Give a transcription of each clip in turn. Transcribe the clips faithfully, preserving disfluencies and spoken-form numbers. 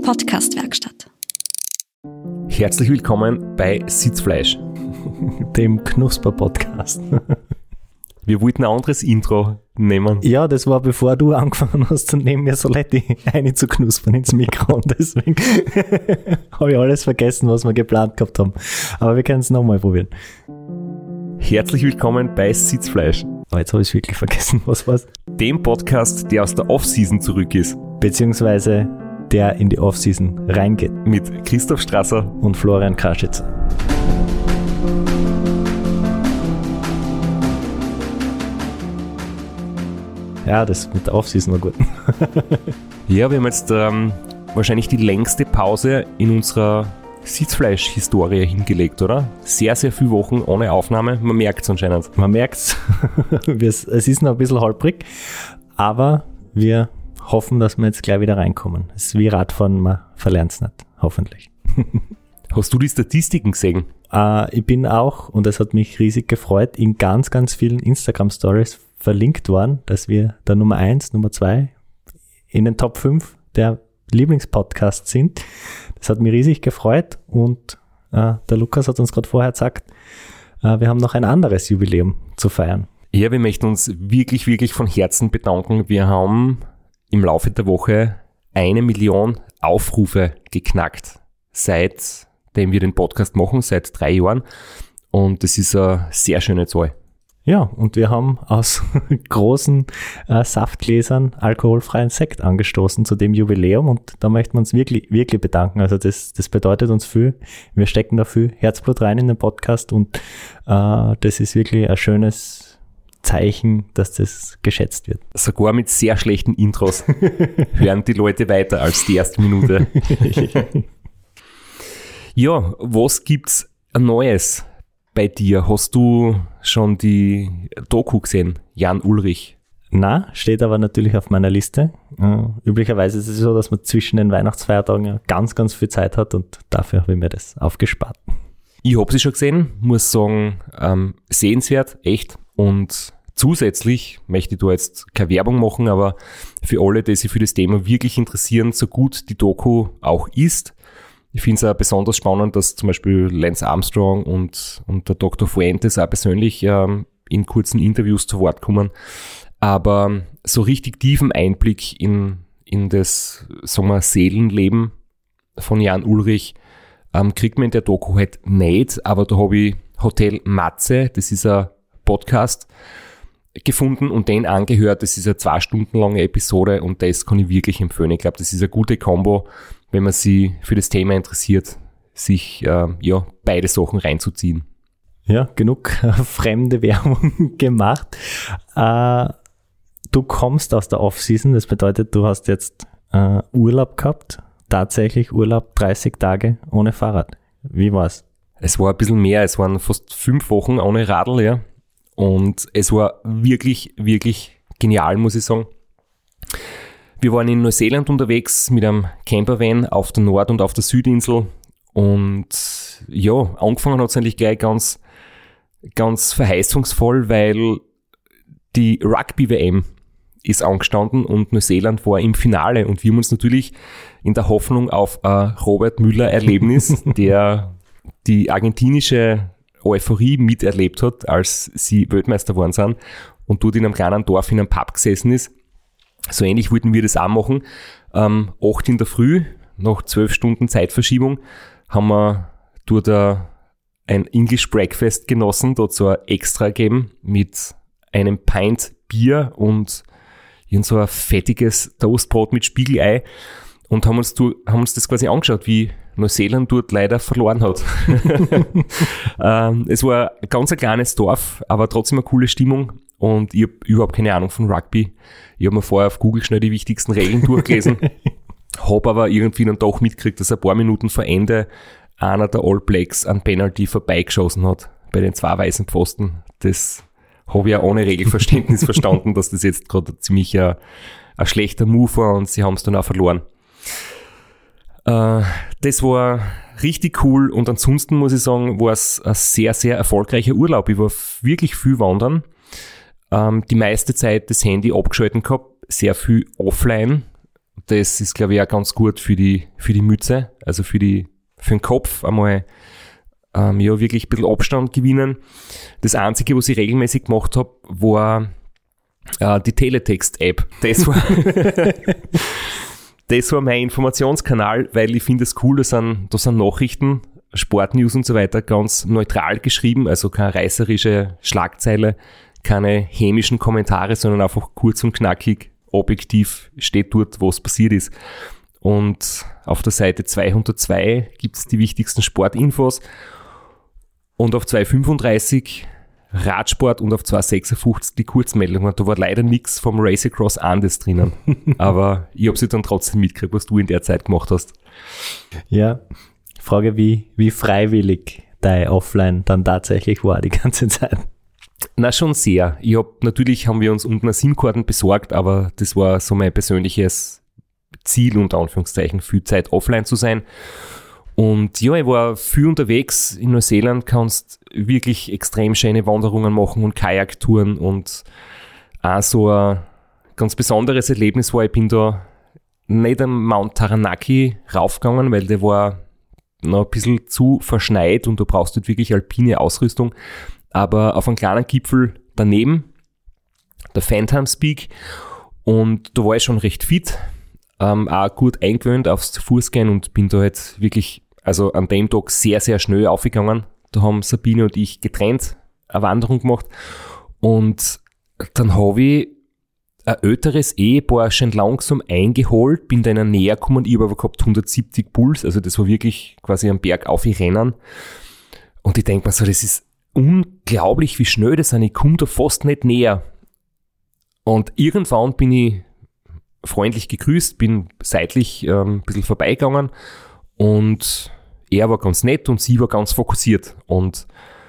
Podcast-Werkstatt. Herzlich willkommen bei Sitzfleisch, dem Knusper-Podcast. Wir wollten ein anderes Intro nehmen. Ja, das war bevor du angefangen hast, zu neben mir Soletti einzuknuspern ins Mikro und deswegen habe ich alles vergessen, was wir geplant gehabt haben. Aber wir können es nochmal probieren. Herzlich willkommen bei Sitzfleisch. Aber jetzt habe ich es wirklich vergessen, was war's? Dem Podcast, der aus der Off-Season zurück ist. Beziehungsweise der in die Off-Season reingeht. Mit Christoph Strasser und Florian Kraschitzer. Ja, das mit der Off-Season war gut. Ja, wir haben jetzt ähm, wahrscheinlich die längste Pause in unserer Sitzfleisch-Historie hingelegt, oder? Sehr, sehr viele Wochen ohne Aufnahme. Man merkt es anscheinend. Man merkt es. Es ist noch ein bisschen holprig, aber wir hoffen, dass wir jetzt gleich wieder reinkommen. Es ist wie Radfahren, man verlernt es nicht. Hoffentlich. Hast du die Statistiken gesehen? Äh, ich bin auch, und es hat mich riesig gefreut, in ganz, ganz vielen Instagram-Stories verlinkt worden, dass wir der Nummer eins, Nummer zwei in den Top fünf der Lieblingspodcasts sind. Das hat mich riesig gefreut und äh, der Lukas hat uns gerade vorher gesagt, äh, wir haben noch ein anderes Jubiläum zu feiern. Ja, wir möchten uns wirklich, wirklich von Herzen bedanken. Wir haben im Laufe der Woche eine Million Aufrufe geknackt, seitdem wir den Podcast machen, seit drei Jahren. Und das ist eine sehr schöne Zahl. Ja, und wir haben aus großen äh, Saftgläsern alkoholfreien Sekt angestoßen zu dem Jubiläum und da möchten wir uns wirklich, wirklich bedanken. Also das, das bedeutet uns viel. Wir stecken da viel Herzblut rein in den Podcast und äh, das ist wirklich ein schönes Zeichen, dass das geschätzt wird. Sogar mit sehr schlechten Intros hören die Leute weiter als die erste Minute. Ja, was gibt's Neues bei dir? Hast du schon die Doku gesehen, Jan Ullrich? Na, steht aber natürlich auf meiner Liste. Uh, üblicherweise ist es so, dass man zwischen den Weihnachtsfeiertagen ja ganz, ganz viel Zeit hat und dafür habe ich mir das aufgespart. Ich habe sie schon gesehen, muss sagen, ähm, sehenswert, echt. Und zusätzlich möchte ich da jetzt keine Werbung machen, aber für alle, die sich für das Thema wirklich interessieren, so gut die Doku auch ist. Ich finde es auch besonders spannend, dass zum Beispiel Lance Armstrong und, und der Doktor Fuentes auch persönlich ähm, in kurzen Interviews zu Wort kommen. Aber so richtig tiefen Einblick in, in das, sagen wir, Seelenleben von Jan Ullrich ähm, kriegt man in der Doku halt nicht. Aber da habe ich Hotel Matze, das ist ein Podcast, gefunden und den angehört. Das ist eine zwei Stunden lange Episode und das kann ich wirklich empfehlen. Ich glaube, das ist eine gute Kombo, wenn man sich für das Thema interessiert, sich äh, ja beide Sachen reinzuziehen. Ja, genug äh, fremde Werbung gemacht. Äh, du kommst aus der Off-Season, das bedeutet, du hast jetzt äh, Urlaub gehabt, tatsächlich Urlaub, dreißig Tage ohne Fahrrad. Wie war's? Es war ein bisschen mehr, es waren fast fünf Wochen ohne Radl, ja. Und es war wirklich, wirklich genial, muss ich sagen. Wir waren in Neuseeland unterwegs mit einem Campervan auf der Nord- und auf der Südinsel und ja, angefangen hat es eigentlich gleich ganz, ganz verheißungsvoll, weil die Rugby-W M ist angestanden und Neuseeland war im Finale und wir haben uns natürlich in der Hoffnung auf ein Robert Müller-Erlebnis, der die argentinische Euphorie miterlebt hat, als sie Weltmeister geworden sind und dort in einem kleinen Dorf in einem Pub gesessen ist. So ähnlich wollten wir das auch machen. Ähm, acht in der Früh, nach zwölf Stunden Zeitverschiebung, haben wir dort ein English Breakfast genossen, dort so ein Extra gegeben mit einem Pint Bier und irgend so ein fettiges Toastbrot mit Spiegelei und haben uns, haben uns das quasi angeschaut, wie Neuseeland dort leider verloren hat. ähm, es war ein ganz ein kleines Dorf, aber trotzdem eine coole Stimmung und ich habe überhaupt keine Ahnung von Rugby. Ich habe mir vorher auf Google schnell die wichtigsten Regeln durchgelesen, habe aber irgendwie dann doch mitgekriegt, dass ein paar Minuten vor Ende einer der All Blacks an Penalty vorbeigeschossen hat bei den zwei weißen Pfosten. Das habe ich ja ohne Regelverständnis verstanden, dass das jetzt gerade ziemlich ein, ein schlechter Move war und sie haben es dann auch verloren. Äh, das war richtig cool und ansonsten muss ich sagen, war es ein sehr, sehr erfolgreicher Urlaub. Ich war wirklich viel wandern. Ähm, die meiste Zeit das Handy abgeschalten gehabt, sehr viel offline. Das ist, glaube ich, auch ganz gut für die, für die Mütze, also für die, für den Kopf einmal, ähm, ja, wirklich ein bisschen Abstand gewinnen. Das Einzige, was ich regelmäßig gemacht habe, war äh, die Teletext-App. Das war, das war mein Informationskanal, weil ich finde es cool, da sind, da sind Nachrichten, Sportnews und so weiter ganz neutral geschrieben, also keine reißerische Schlagzeile, keine hämischen Kommentare, sondern einfach kurz und knackig, objektiv steht dort, was passiert ist. Und auf der Seite zweihundertzwei gibt es die wichtigsten Sportinfos und auf zweihundertfünfunddreißig Radsport und auf zweihundertsechsundfünfzig die Kurzmeldungen. Da war leider nichts vom Race Across Andes drinnen, aber ich habe sie dann trotzdem mitgekriegt, was du in der Zeit gemacht hast. Ja, Frage, wie, wie freiwillig dein Offline dann tatsächlich war die ganze Zeit. Na, schon sehr. Ich hab, natürlich haben wir uns unten eine SIM-Karten besorgt, aber das war so mein persönliches Ziel, unter Anführungszeichen, viel Zeit offline zu sein. Und ja, ich war viel unterwegs. In Neuseeland kannst wirklich extrem schöne Wanderungen machen und Kajaktouren. Und auch so ein ganz besonderes Erlebnis war, ich bin da nicht am Mount Taranaki raufgegangen, weil der war noch ein bisschen zu verschneit und du brauchst dort wirklich alpine Ausrüstung. Aber auf einem kleinen Gipfel daneben, der Phantoms Peak, und da war ich schon recht fit, ähm, auch gut eingewöhnt aufs Zu-Fuß-Gehen und bin da jetzt wirklich, also an dem Tag sehr, sehr schnell aufgegangen. Da haben Sabine und ich getrennt eine Wanderung gemacht und dann habe ich ein älteres Ehepaar schon langsam eingeholt, bin da in der Nähe gekommen, ich habe aber gehabt hundertsiebzig Puls, also das war wirklich quasi am Berg aufrennen. Und ich denke mir so, das ist unglaublich, wie schnell das ist, ich komme da fast nicht näher. Und irgendwann bin ich freundlich gegrüßt, bin seitlich ähm, ein bisschen vorbeigegangen und er war ganz nett und sie war ganz fokussiert. Und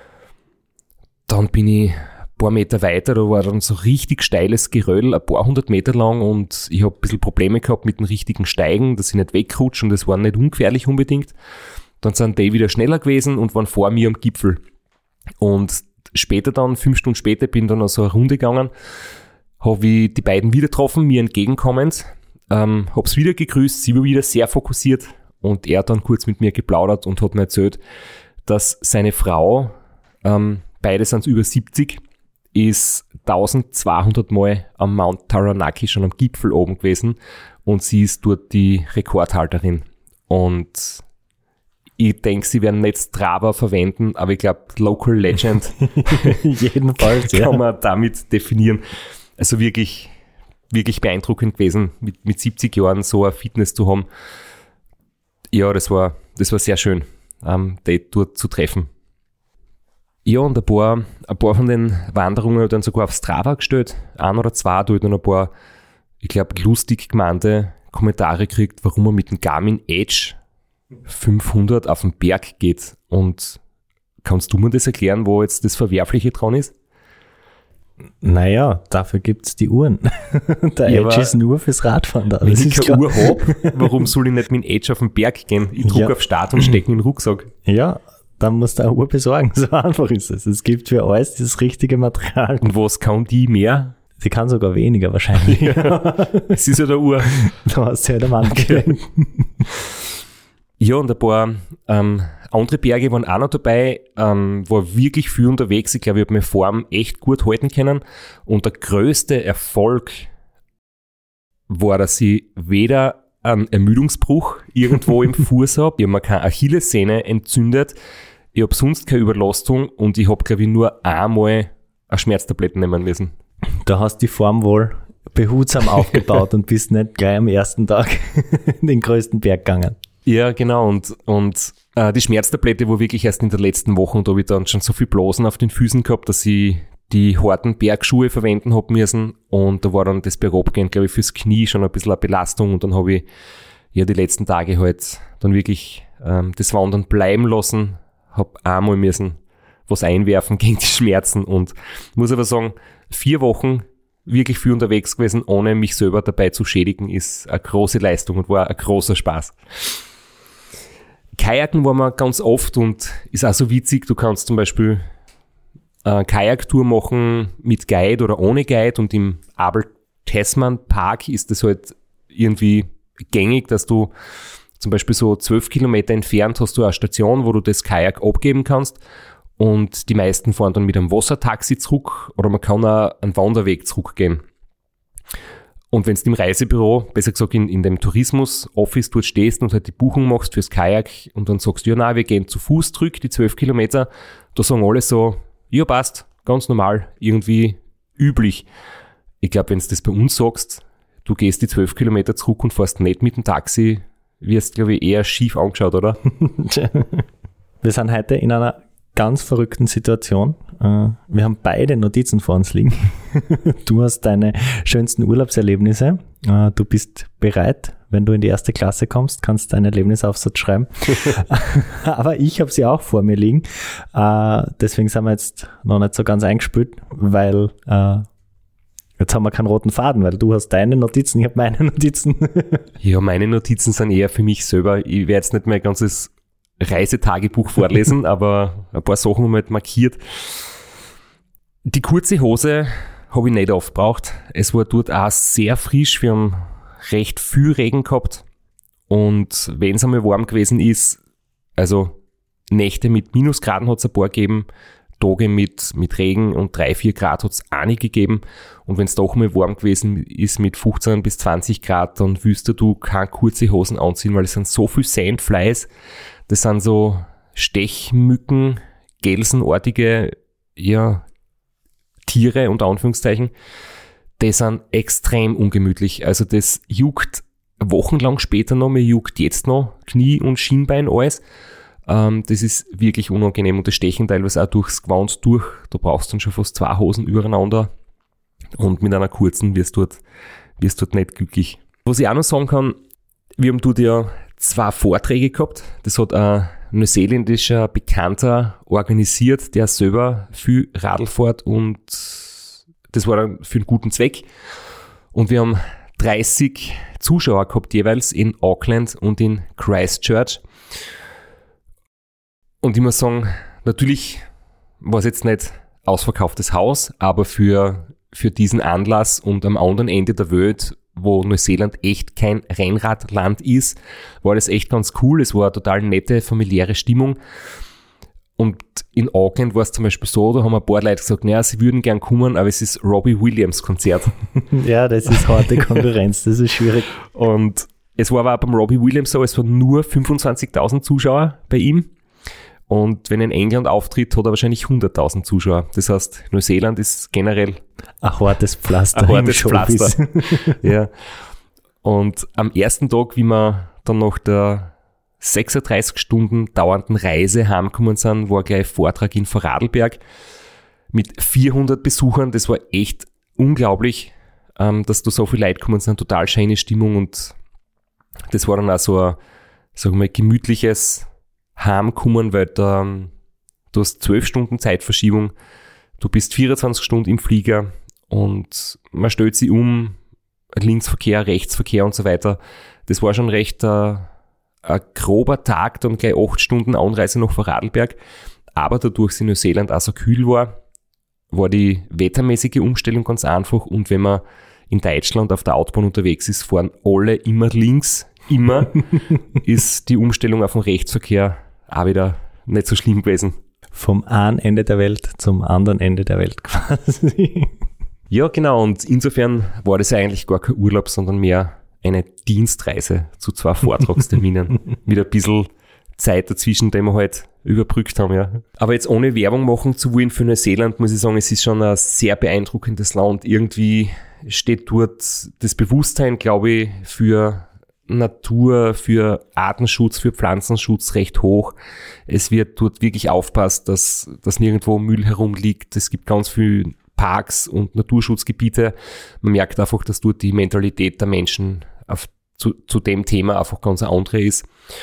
dann bin ich ein paar Meter weiter, da war dann so richtig steiles Geröll, ein paar hundert Meter lang und ich habe ein bisschen Probleme gehabt mit dem richtigen Steigen, dass ich nicht wegrutsche und das war nicht ungefährlich unbedingt. Dann sind die wieder schneller gewesen und waren vor mir am Gipfel. Und später dann, fünf Stunden später, bin dann noch so eine Runde gegangen, habe ich die beiden wieder getroffen, mir entgegenkommend, ähm, habe es wieder gegrüßt, sie war wieder sehr fokussiert und er hat dann kurz mit mir geplaudert und hat mir erzählt, dass seine Frau, ähm, beide sind über siebzig, ist eintausendzweihundert Mal am Mount Taranaki schon am Gipfel oben gewesen und sie ist dort die Rekordhalterin. Und ich denke, sie werden nicht Strava verwenden, aber ich glaube, Local Legend Jedenfalls, kann ja. man damit definieren. Also wirklich, wirklich beeindruckend gewesen, mit, mit siebzig Jahren so eine Fitness zu haben. Ja, das war, das war sehr schön, ähm, die dort zu treffen. Ja, und ein paar, ein paar von den Wanderungen habe ich dann sogar auf Strava gestellt. Ein oder zwei, da habe ich dann ein paar, ich glaube, lustig gemeinte Kommentare gekriegt, warum man mit dem Garmin Edge fünfhundert auf den Berg geht. Und kannst du mir das erklären, wo jetzt das Verwerfliche dran ist? Naja, dafür gibt es die Uhren. Der Ja, Edge ist nur fürs Radfahren da. Wenn Das ich ist keine klar. Uhr habe, warum soll ich nicht mit dem Edge auf den Berg gehen? Ich drücke Ja. auf Start und stecke in den Rucksack. Ja, dann musst du eine Uhr besorgen. So einfach ist es. Es gibt für alles das richtige Material. Und was kann die mehr? Sie kann sogar weniger wahrscheinlich. Es ist ja der Uhr. Da hast du ja der Mann gelegt. Ja, und ein paar ähm, andere Berge waren auch noch dabei. Ähm, war wirklich viel unterwegs. Ich glaube, ich habe meine Form echt gut halten können. Und der größte Erfolg war, dass ich weder einen Ermüdungsbruch irgendwo im Fuß habe. Ich habe mir keine Achillessehne entzündet. Ich habe sonst keine Überlastung und ich habe, glaube ich, nur einmal eine Schmerztablette nehmen müssen. Da hast die Form wohl behutsam aufgebaut und bist nicht gleich am ersten Tag den größten Berg gegangen. Ja, genau. Und, und äh, die Schmerztablette war wirklich erst in der letzten Woche und da habe ich dann schon so viel Blasen auf den Füßen gehabt, dass ich die harten Bergschuhe verwenden habe müssen. Und da war dann das Bergabgehen, glaube ich, fürs Knie schon ein bisschen eine Belastung. Und dann habe ich ja die letzten Tage halt dann wirklich ähm, das Wandern bleiben lassen. Habe einmal müssen was einwerfen gegen die Schmerzen. Und muss aber sagen, vier Wochen wirklich viel unterwegs gewesen, ohne mich selber dabei zu schädigen, ist eine große Leistung und war ein großer Spaß. Kajaken war man ganz oft und ist auch so witzig. Du kannst zum Beispiel eine Kajaktour machen mit Guide oder ohne Guide und im Abel Tasman Park ist das halt irgendwie gängig, dass du zum Beispiel so zwölf Kilometer entfernt hast du eine Station, wo du das Kajak abgeben kannst und die meisten fahren dann mit einem Wassertaxi zurück oder man kann auch einen Wanderweg zurückgehen. Und wenn du im Reisebüro, besser gesagt in, in dem Tourismus-Office dort stehst und halt die Buchung machst fürs Kajak und dann sagst du, ja nein, wir gehen zu Fuß zurück, die zwölf Kilometer, da sagen alle so, ja passt, ganz normal, irgendwie üblich. Ich glaube, wenn du das bei uns sagst, du gehst die zwölf Kilometer zurück und fährst nicht mit dem Taxi, wirst, glaube ich, eher schief angeschaut, oder? Wir sind heute in einer ganz verrückten Situation. Wir haben beide Notizen vor uns liegen. Du hast deine schönsten Urlaubserlebnisse. Du bist bereit, wenn du in die erste Klasse kommst, kannst deinen Erlebnisaufsatz schreiben. Aber ich habe sie auch vor mir liegen. Deswegen sind wir jetzt noch nicht so ganz eingespielt, weil jetzt haben wir keinen roten Faden, weil du hast deine Notizen, ich habe meine Notizen. Ja, meine Notizen sind eher für mich selber. Ich werde jetzt nicht mein ganzes Reisetagebuch vorlesen, aber ein paar Sachen haben wir halt markiert. Die kurze Hose habe ich nicht aufgebraucht. Es war dort auch sehr frisch. Wir haben recht viel Regen gehabt. Und wenn es einmal warm gewesen ist, also Nächte mit Minusgraden hat es ein paar gegeben, Tage mit, mit Regen und drei, vier Grad hat es auch nicht gegeben. Und wenn es doch mal warm gewesen ist mit fünfzehn bis zwanzig Grad, dann willst du keine kurze Hosen anziehen, weil es sind so viel Sandflies. Das sind so Stechmücken, gelsenartige, ja, Tiere, unter Anführungszeichen. Die sind extrem ungemütlich. Also das juckt wochenlang später noch, mir juckt jetzt noch Knie und Schienbein alles. Ähm, das ist wirklich unangenehm und das Stechen teilweise auch durchs Gewand durch. Da brauchst du dann schon fast zwei Hosen übereinander und mit einer kurzen wirst du dort, wirst dort nicht glücklich. Was ich auch noch sagen kann, wir haben dort ja zwei Vorträge gehabt. Das hat ein neuseeländischer Bekannter organisiert, der selber viel Radl fährt und das war dann für einen guten Zweck. Und wir haben dreißig Zuschauer gehabt jeweils in Auckland und in Christchurch. Und ich muss sagen, natürlich war es jetzt nicht ausverkauftes Haus, aber für, für diesen Anlass und am anderen Ende der Welt, wo Neuseeland echt kein Rennradland ist, war das echt ganz cool. Es war eine total nette, familiäre Stimmung. Und in Auckland war es zum Beispiel so, da haben ein paar Leute gesagt, naja, sie würden gern kommen, aber es ist Robbie Williams Konzert. Ja, das ist harte Konkurrenz, das ist schwierig. Und es war aber auch beim Robbie Williams so, es waren nur fünfundzwanzigtausend Zuschauer bei ihm. Und wenn er in England auftritt, hat er wahrscheinlich hunderttausend Zuschauer. Das heißt, Neuseeland ist generell ein hartes Pflaster. Ein hartes Pflaster. Ja. Und am ersten Tag, wie wir dann nach der sechsunddreißig Stunden dauernden Reise heimgekommen sind, war gleich ein Vortrag in Vorarlberg mit vierhundert Besuchern. Das war echt unglaublich, dass da so viele Leute gekommen sind. Total schöne Stimmung und das war dann auch so ein, sagen wir mal, gemütliches Heimkommen, weil da, du hast zwölf Stunden Zeitverschiebung, du bist vierundzwanzig Stunden im Flieger und man stellt sich um, Linksverkehr, Rechtsverkehr und so weiter. Das war schon recht äh, ein grober Tag, dann gleich acht Stunden Anreise nach Vorarlberg, aber dadurch es in Neuseeland auch so kühl war, war die wettermäßige Umstellung ganz einfach und wenn man in Deutschland auf der Autobahn unterwegs ist, fahren alle immer links, immer, ist die Umstellung auf den Rechtsverkehr auch wieder nicht so schlimm gewesen. Vom einen Ende der Welt zum anderen Ende der Welt quasi. Ja, genau. Und insofern war das eigentlich gar kein Urlaub, sondern mehr eine Dienstreise zu zwei Vortragsterminen. Mit ein bisschen Zeit dazwischen, die wir halt überbrückt haben, ja. Aber jetzt ohne Werbung machen zu wollen für Neuseeland, muss ich sagen, es ist schon ein sehr beeindruckendes Land. Irgendwie steht dort das Bewusstsein, glaube ich, für Natur, für Artenschutz, für Pflanzenschutz recht hoch. Es wird dort wirklich aufpasst, dass, dass nirgendwo Müll herumliegt. Es gibt ganz viele Parks und Naturschutzgebiete. Man merkt einfach, dass dort die Mentalität der Menschen auf, zu, zu dem Thema einfach ganz eine andere ist.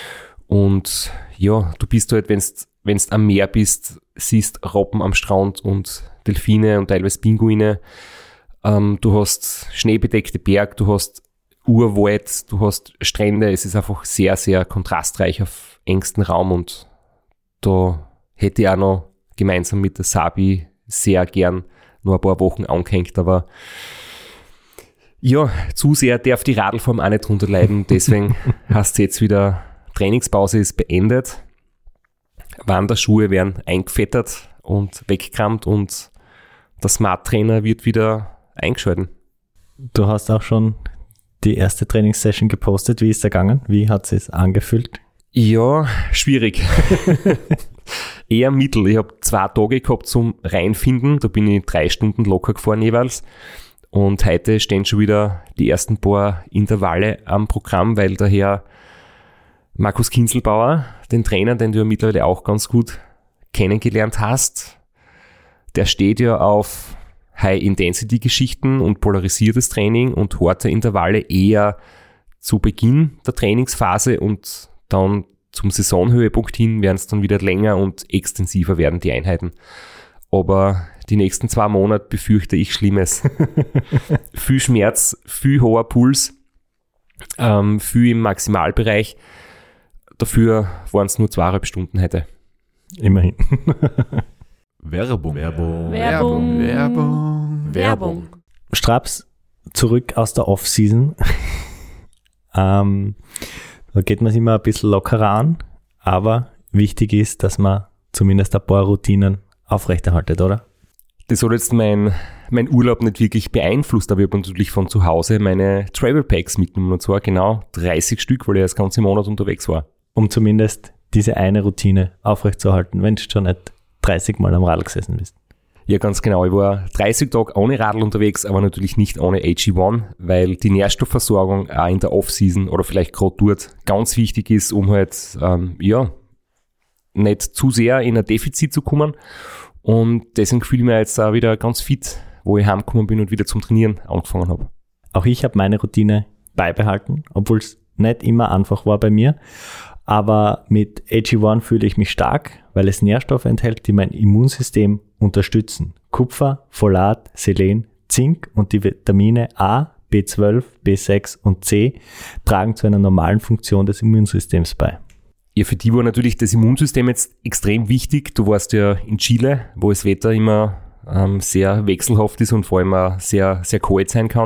Und ja, du bist halt, wenn du am Meer bist, siehst Robben am Strand und Delfine und teilweise Pinguine. Ähm, du hast schneebedeckte Berge, du hast Urwald, du hast Strände, es ist einfach sehr, sehr kontrastreich auf engstem Raum und da hätte ich auch noch gemeinsam mit der Sabi sehr gern noch ein paar Wochen angehängt, aber Ja, zu sehr darf die Radlform auch nicht drunter leiden. Deswegen hast du jetzt wieder, Trainingspause ist beendet. Wanderschuhe werden eingefettert und weggekramt und der Smart Trainer wird wieder eingeschalten. Du hast auch schon die erste Trainingssession gepostet. Wie ist der gegangen? Wie hat es sich angefühlt? Ja, schwierig. Eher mittel. Ich habe zwei Tage gehabt zum Reinfinden. Da bin ich drei Stunden locker gefahren jeweils. Und heute stehen schon wieder die ersten paar Intervalle am Programm, weil daher Markus Kinzelbauer, den Trainer, den du ja mittlerweile auch ganz gut kennengelernt hast, der steht ja auf High-Intensity-Geschichten und polarisiertes Training und harte Intervalle eher zu Beginn der Trainingsphase und dann zum Saisonhöhepunkt hin werden es dann wieder länger und extensiver werden die Einheiten. Aber die nächsten zwei Monate befürchte ich Schlimmes. Viel Schmerz, viel hoher Puls, ähm, viel im Maximalbereich. Dafür waren es nur zweieinhalb Stunden heute. Immerhin. Werbung. Werbung. Werbung. Werbung. Werbung. Werbung. Straps, zurück aus der Off-Season. ähm, da geht man sich immer ein bisschen lockerer an, aber wichtig ist, dass man zumindest ein paar Routinen aufrechterhaltet, oder? Das hat jetzt mein, mein Urlaub nicht wirklich beeinflusst, aber ich habe natürlich von zu Hause meine Travel Packs mitgenommen, und zwar genau dreißig Stück, weil ich das ganze Monat unterwegs war. Um zumindest diese eine Routine aufrechtzuerhalten, wenn du schon nicht dreißig Mal am Radl gesessen bist. Ja, ganz genau. Ich war dreißig Tage ohne Radl unterwegs, aber natürlich nicht ohne A G eins, weil die Nährstoffversorgung auch in der Off-Season oder vielleicht gerade dort ganz wichtig ist, um halt, ähm, ja, nicht zu sehr in ein Defizit zu kommen. Und deswegen fühle ich mich jetzt auch wieder ganz fit, wo ich heimgekommen bin und wieder zum Trainieren angefangen habe. Auch ich habe meine Routine beibehalten, obwohl es nicht immer einfach war bei mir. Aber mit A G eins fühle ich mich stark, weil es Nährstoffe enthält, die mein Immunsystem unterstützen. Kupfer, Folat, Selen, Zink und die Vitamine A, B zwölf, B sechs und C tragen zu einer normalen Funktion des Immunsystems bei. Ja, für die war natürlich das Immunsystem jetzt extrem wichtig. Du warst ja in Chile, wo das Wetter immer ähm, sehr wechselhaft ist und vor allem auch sehr, sehr kalt sein kann.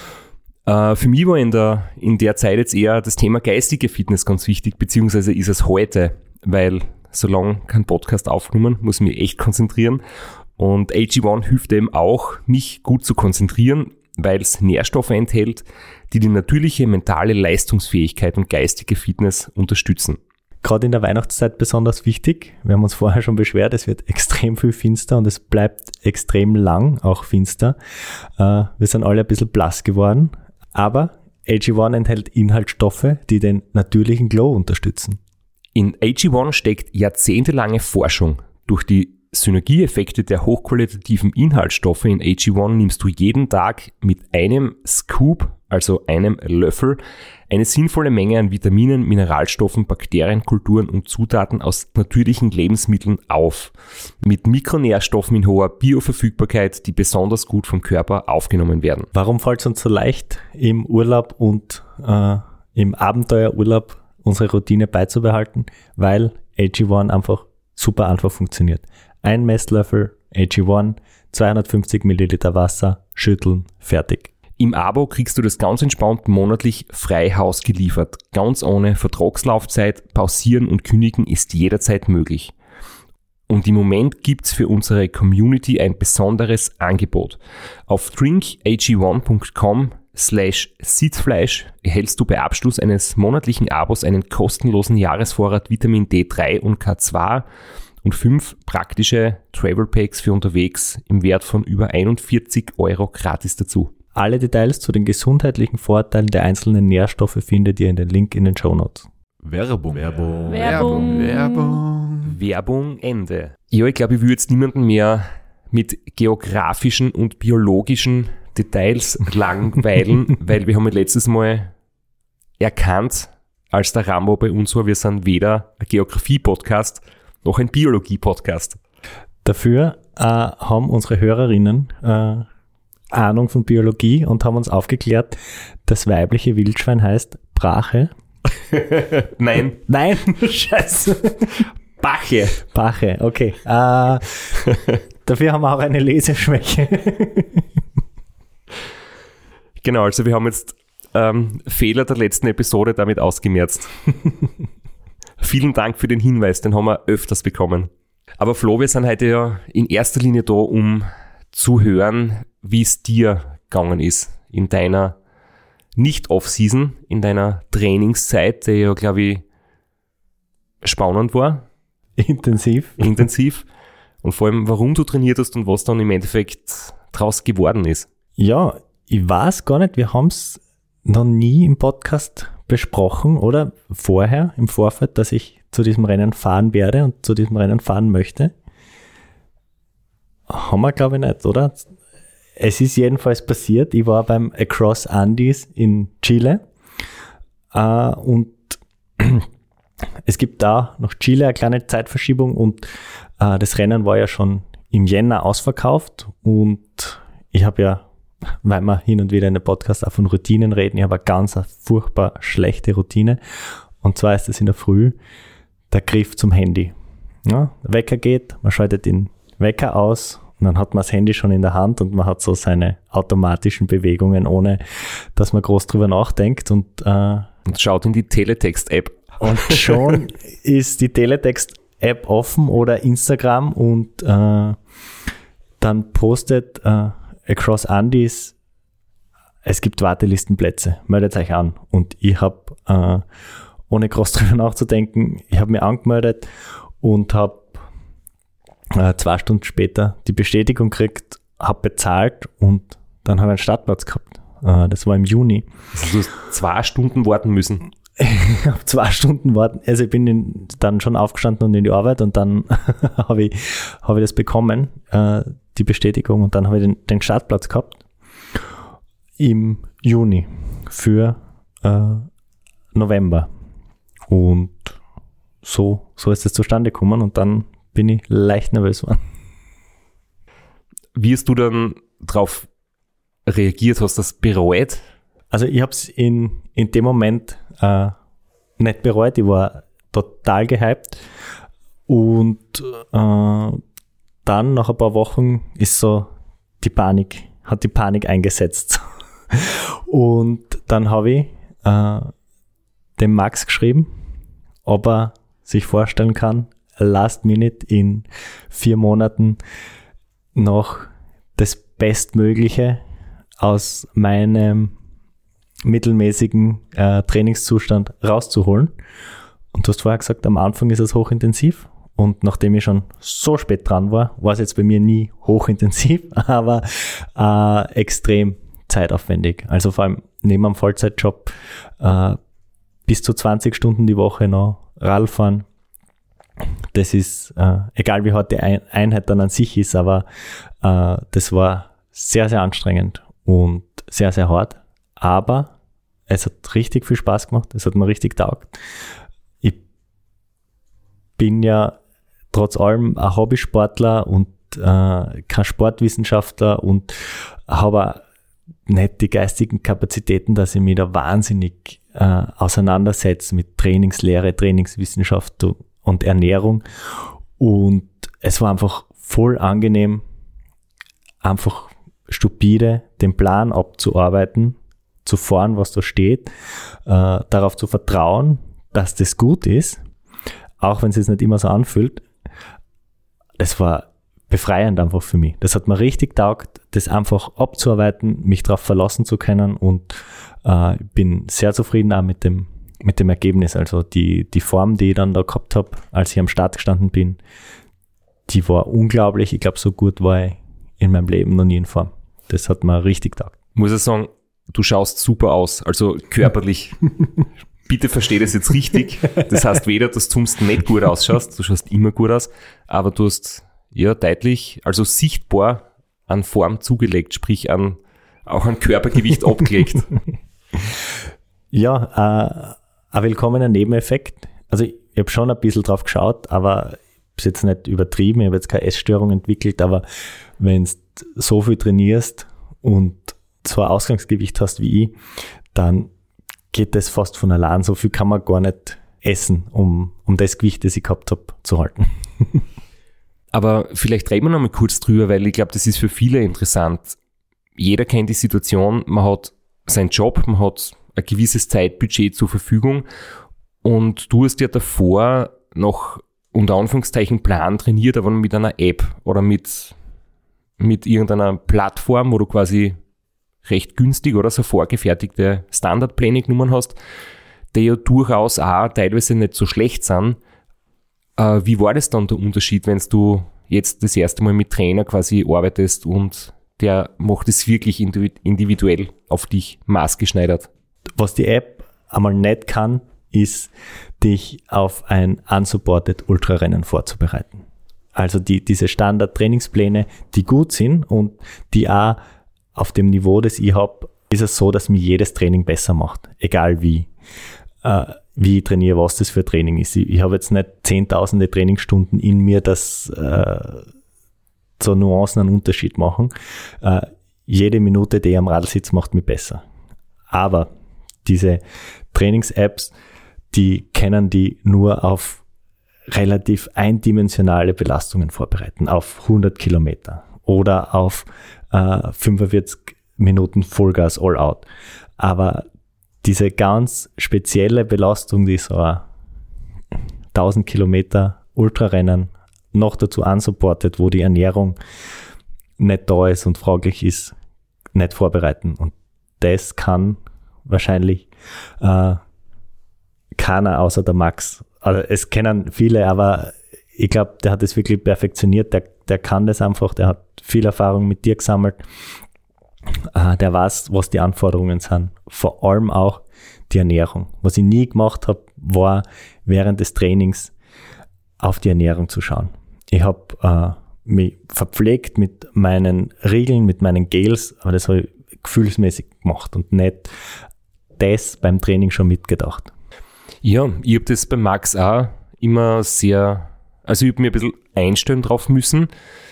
Äh, für mich war in der, in der Zeit jetzt eher das Thema geistige Fitness ganz wichtig, beziehungsweise ist es heute, weil solange kein Podcast aufgenommen, muss ich mich echt konzentrieren. Und A G eins hilft eben auch, mich gut zu konzentrieren, weil es Nährstoffe enthält, die die natürliche mentale Leistungsfähigkeit und geistige Fitness unterstützen. Gerade in der Weihnachtszeit besonders wichtig. Wir haben uns vorher schon beschwert, es wird extrem viel finster und es bleibt extrem lang auch finster. Äh, wir sind alle ein bisschen blass geworden, aber A G eins enthält Inhaltsstoffe, die den natürlichen Glow unterstützen. In A G eins steckt jahrzehntelange Forschung. Durch die Synergieeffekte der hochqualitativen Inhaltsstoffe in A G eins nimmst du jeden Tag mit einem Scoop, also einem Löffel, eine sinnvolle Menge an Vitaminen, Mineralstoffen, Bakterien, Kulturen und Zutaten aus natürlichen Lebensmitteln auf. Mit Mikronährstoffen in hoher Bioverfügbarkeit, die besonders gut vom Körper aufgenommen werden. Warum fällt es uns so leicht, im Urlaub und äh, im Abenteuerurlaub unsere Routine beizubehalten? Weil A G eins einfach super einfach funktioniert. Ein Messlöffel A G eins, zweihundertfünfzig Milliliter Wasser, schütteln, fertig. Im Abo kriegst du das ganz entspannt monatlich frei Haus geliefert. Ganz ohne Vertragslaufzeit, pausieren und kündigen ist jederzeit möglich. Und im Moment gibt's für unsere Community ein besonderes Angebot. Auf drinkag1.com slash Sitzfleisch erhältst du bei Abschluss eines monatlichen Abos einen kostenlosen Jahresvorrat Vitamin D drei und K zwei und fünf praktische Travel Packs für unterwegs im Wert von über einundvierzig Euro gratis dazu. Alle Details zu den gesundheitlichen Vorteilen der einzelnen Nährstoffe findet ihr in den Link in den Shownotes. Werbung. Werbung. Werbung. Werbung. Werbung Ende. Ja, ich glaube, ich will jetzt niemanden mehr mit geografischen und biologischen Details langweilen, weil wir haben letztes Mal erkannt, als der Rambo bei uns war, wir sind weder ein Geografie-Podcast noch ein Biologie-Podcast. Dafür äh, haben unsere Hörerinnen äh, Ahnung von Biologie und haben uns aufgeklärt, das weibliche Wildschwein heißt Brache. Nein. Nein, scheiße. Bache. Bache, okay. Äh, dafür haben wir auch eine Leseschwäche. Genau, also wir haben jetzt ähm, Fehler der letzten Episode damit ausgemerzt. Vielen Dank für den Hinweis, den haben wir öfters bekommen. Aber Flo, wir sind heute ja in erster Linie da, um zu hören, wie es dir gegangen ist in deiner Nicht-Off-Season, in deiner Trainingszeit, die ja, glaube ich, spannend war. Intensiv. Intensiv. Und vor allem, warum du trainiert hast und was dann im Endeffekt draus geworden ist. Ja, ich weiß gar nicht, wir haben es noch nie im Podcast besprochen oder vorher, im Vorfeld, dass ich zu diesem Rennen fahren werde und zu diesem Rennen fahren möchte. Haben wir, glaube ich, nicht, oder? Es ist jedenfalls passiert. Ich war beim Across Andes in Chile äh, und es gibt da noch Chile eine kleine Zeitverschiebung und äh, das Rennen war ja schon im Jänner ausverkauft und ich habe ja, weil wir hin und wieder in der Podcast auch von Routinen reden, ich habe eine ganz eine furchtbar schlechte Routine und zwar ist es in der Früh der Griff zum Handy. Ja, der Wecker geht, man schaltet den Wecker aus und dann hat man das Handy schon in der Hand und man hat so seine automatischen Bewegungen, ohne dass man groß drüber nachdenkt und, äh, und schaut in die Teletext-App. Und schon ist die Teletext-App offen oder Instagram und äh, dann postet äh, Across Andes, es gibt Wartelistenplätze, meldet euch an. Und ich habe, äh, ohne groß drüber nachzudenken, ich habe mich angemeldet und habe äh, zwei Stunden später die Bestätigung gekriegt, habe bezahlt und dann habe ich einen Startplatz gehabt. Äh, das war im Juni. Also du hast zwei Stunden warten müssen. Ich habe zwei Stunden warten, also ich bin in, dann schon aufgestanden und in die Arbeit und dann habe ich, hab ich das bekommen, äh, die Bestätigung und dann habe ich den, den Startplatz gehabt im Juni für äh, November und so, so ist es zustande gekommen und dann bin ich leicht nervös geworden. Wie hast du dann darauf reagiert? Hast du das bereut? Also ich habe es in, in dem Moment äh, nicht bereut, ich war total gehypt und äh, dann nach ein paar Wochen ist so die Panik, hat die Panik eingesetzt und dann habe ich äh, dem Max geschrieben, ob er sich vorstellen kann, last minute in vier Monaten noch das Bestmögliche aus meinem mittelmäßigen äh, Trainingszustand rauszuholen. Und du hast vorher gesagt, am Anfang ist es hochintensiv und nachdem ich schon so spät dran war, war es jetzt bei mir nie hochintensiv, aber äh, extrem zeitaufwendig. Also vor allem neben einem Vollzeitjob äh, bis zu zwanzig Stunden die Woche noch Radl fahren. Das ist, äh, egal wie hart die Einheit dann an sich ist, aber äh, das war sehr, sehr anstrengend und sehr, sehr hart. Aber es hat richtig viel Spaß gemacht, es hat mir richtig taugt. Ich bin ja trotz allem ein Hobbysportler und äh, kein Sportwissenschaftler und habe nicht die geistigen Kapazitäten, dass ich mich da wahnsinnig äh, auseinandersetze mit Trainingslehre, Trainingswissenschaft und Ernährung. Und es war einfach voll angenehm, einfach stupide den Plan abzuarbeiten, zu fahren, was da steht, äh, darauf zu vertrauen, dass das gut ist, auch wenn es sich nicht immer so anfühlt. Das war befreiend einfach für mich. Das hat mir richtig taugt, das einfach abzuarbeiten, mich darauf verlassen zu können und äh, bin sehr zufrieden auch mit dem, mit dem Ergebnis. Also die, die Form, die ich dann da gehabt habe, als ich am Start gestanden bin, die war unglaublich. Ich glaube, so gut war ich in meinem Leben noch nie in Form. Das hat mir richtig taugt. Muss ich sagen, du schaust super aus, also körperlich. Bitte versteh das jetzt richtig. Das heißt weder, dass du nicht gut ausschaust, du schaust immer gut aus, aber du hast ja deutlich, also sichtbar an Form zugelegt, sprich an auch an Körpergewicht abgelegt. Ja, äh, ein willkommener Nebeneffekt. Also ich, ich habe schon ein bisschen drauf geschaut, aber ich habe jetzt nicht übertrieben, ich habe jetzt keine Essstörung entwickelt, aber wenn du so viel trainierst und so ein Ausgangsgewicht hast wie ich, dann geht das fast von allein. So viel kann man gar nicht essen, um, um das Gewicht, das ich gehabt habe, zu halten. Aber vielleicht reden wir noch mal kurz drüber, weil ich glaube, das ist für viele interessant. Jeder kennt die Situation, man hat seinen Job, man hat ein gewisses Zeitbudget zur Verfügung und du hast ja davor noch unter Anführungszeichen Plan trainiert, aber mit einer App oder mit, mit irgendeiner Plattform, wo du quasi recht günstig oder so vorgefertigte Standardpläne genommen hast, die ja durchaus auch teilweise nicht so schlecht sind. Äh, wie war das dann der Unterschied, wenn du jetzt das erste Mal mit Trainer quasi arbeitest und der macht es wirklich individuell auf dich maßgeschneidert? Was die App einmal nicht kann, ist, dich auf ein unsupported Ultrarennen vorzubereiten. Also die, diese Standard-Trainingspläne, die gut sind und die auch auf dem Niveau, das ich habe, ist es so, dass mir jedes Training besser macht, egal wie. Äh, wie ich trainiere, was das für Training ist. Ich, ich habe jetzt nicht zehntausende Trainingsstunden in mir, dass äh, so Nuancen einen Unterschied machen. Äh, jede Minute, die ich am Radl sitze, macht mich besser. Aber diese Trainings-Apps, die können die nur auf relativ eindimensionale Belastungen vorbereiten, auf hundert Kilometer oder auf äh, fünfundvierzig Minuten Vollgas All-Out. Aber diese ganz spezielle Belastung, die so ein tausend Kilometer Ultrarennen noch dazu unsupported, wo die Ernährung nicht da ist und fraglich ist, nicht vorbereiten. Und das kann wahrscheinlich äh, keiner außer der Max. Also es kennen viele, aber ich glaube, der hat es wirklich perfektioniert. Der, der kann das einfach, der hat viel Erfahrung mit dir gesammelt. Äh, der weiß, was die Anforderungen sind. Vor allem auch die Ernährung. Was ich nie gemacht habe, war während des Trainings auf die Ernährung zu schauen. Ich habe äh, mich verpflegt mit meinen Riegeln, mit meinen Gels, aber das habe ich gefühlsmäßig gemacht und nicht das beim Training schon mitgedacht. Ja, ich habe das bei Max auch immer sehr, also ich habe mir ein bisschen einstellen drauf müssen,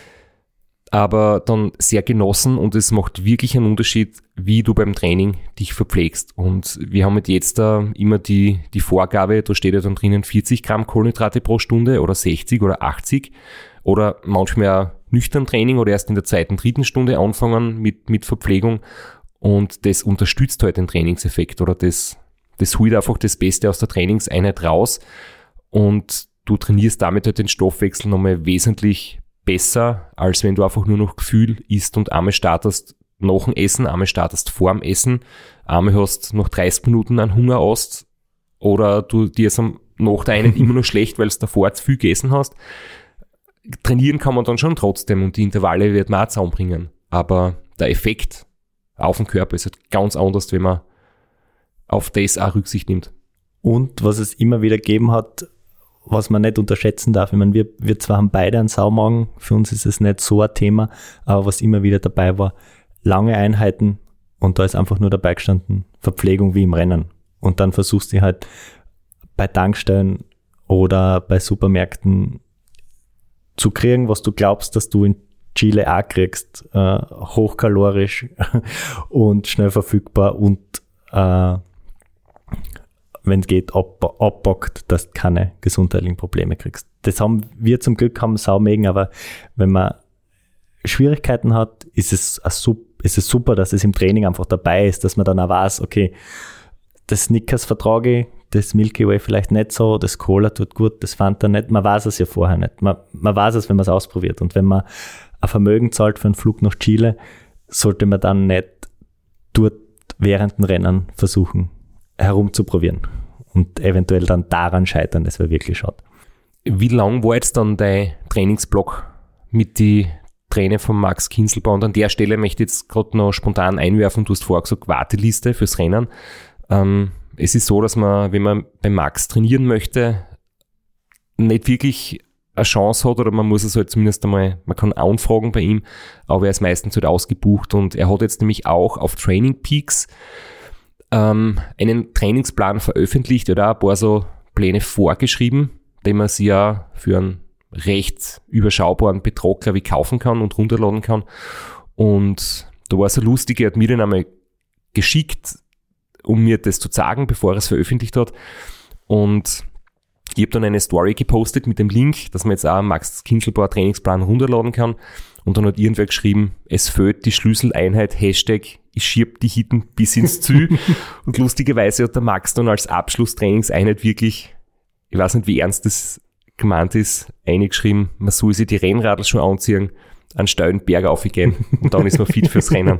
aber dann sehr genossen und es macht wirklich einen Unterschied, wie du beim Training dich verpflegst. Und wir haben jetzt da immer die, die Vorgabe, da steht ja dann drinnen vierzig Gramm Kohlenhydrate pro Stunde oder sechzig oder achtzig oder manchmal auch nüchtern Training oder erst in der zweiten, dritten Stunde anfangen mit, mit Verpflegung und das unterstützt halt den Trainingseffekt oder das, das holt einfach das Beste aus der Trainingseinheit raus und du trainierst damit halt den Stoffwechsel nochmal wesentlich besser, als wenn du einfach nur noch Gefühl isst und einmal startest nach dem Essen, einmal startest vor dem Essen, einmal hast nach dreißig Minuten einen Hunger hast oder du dir ist am nach der einen immer noch schlecht, weil du davor zu viel gegessen hast. Trainieren kann man dann schon trotzdem und die Intervalle wird man auch zusammenbringen. Aber der Effekt auf den Körper ist halt ganz anders, wenn man auf das auch Rücksicht nimmt. Und was es immer wieder gegeben hat, was man nicht unterschätzen darf. Ich meine, wir, wir zwar haben beide einen Saumagen, für uns ist es nicht so ein Thema, aber was immer wieder dabei war, lange Einheiten und da ist einfach nur dabei gestanden, Verpflegung wie im Rennen. Und dann versuchst du halt bei Tankstellen oder bei Supermärkten zu kriegen, was du glaubst, dass du in Chile auch kriegst, äh, hochkalorisch und schnell verfügbar und äh, wenn es geht, ab, abbockt, dass du keine gesundheitlichen Probleme kriegst. Das haben wir zum Glück haben Saumägen, aber wenn man Schwierigkeiten hat, ist es, ist es super, dass es im Training einfach dabei ist, dass man dann auch weiß, okay, das Snickers vertrage ich, das Milky Way vielleicht nicht so, das Cola tut gut, das Fanta nicht. Man weiß es ja vorher nicht. Man, man weiß es, wenn man es ausprobiert. Und wenn man ein Vermögen zahlt für einen Flug nach Chile, sollte man dann nicht dort während dem Rennen versuchen, herumzuprobieren und eventuell dann daran scheitern, das wäre wirklich schade. Wie lang war jetzt dann dein Trainingsblock mit die Trainer von Max Kinzelbauer? Und an der Stelle möchte ich jetzt gerade noch spontan einwerfen, du hast vorher gesagt, Warteliste fürs Rennen. Ähm, es ist so, dass man, wenn man bei Max trainieren möchte, nicht wirklich eine Chance hat oder man muss es halt zumindest einmal, man kann anfragen bei ihm, aber er ist meistens halt ausgebucht und er hat jetzt nämlich auch auf Training Peaks ähm, einen Trainingsplan veröffentlicht oder ein paar so Pläne vorgeschrieben, den man sich ja für einen recht überschaubaren Betrag, glaube ich, kaufen kann und runterladen kann. Und da war es so lustig, er hat mir den einmal geschickt, um mir das zu sagen, bevor er es veröffentlicht hat. Und ich habe dann eine Story gepostet mit dem Link, dass man jetzt auch Max Kinzelbauer Trainingsplan runterladen kann. Und dann hat irgendwer geschrieben, es fehlt die Schlüsseleinheit Hashtag ich schieb die Hitten bis ins Ziel. Und lustigerweise hat der Max dann als Abschlusstrainingseinheit wirklich, ich weiß nicht, wie ernst das gemeint ist, eingeschrieben, man soll sich die Rennradl schon anziehen, einen steilen Berg aufgehen und dann ist man fit fürs Rennen.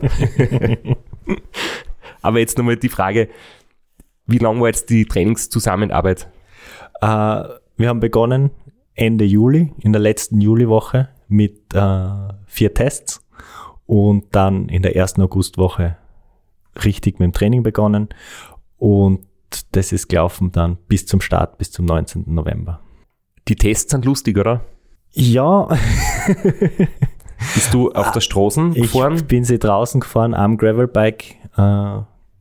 Aber jetzt nochmal die Frage, wie lang war jetzt die Trainingszusammenarbeit? Äh, wir haben begonnen Ende Juli, in der letzten Juliwoche mit äh, vier Tests und dann in der ersten Augustwoche richtig mit dem Training begonnen und das ist gelaufen dann bis zum Start, bis zum neunzehnten November. Die Tests sind lustig, oder? Ja. Bist du auf der Straße gefahren? Ich bin sie draußen gefahren am Gravelbike. Äh,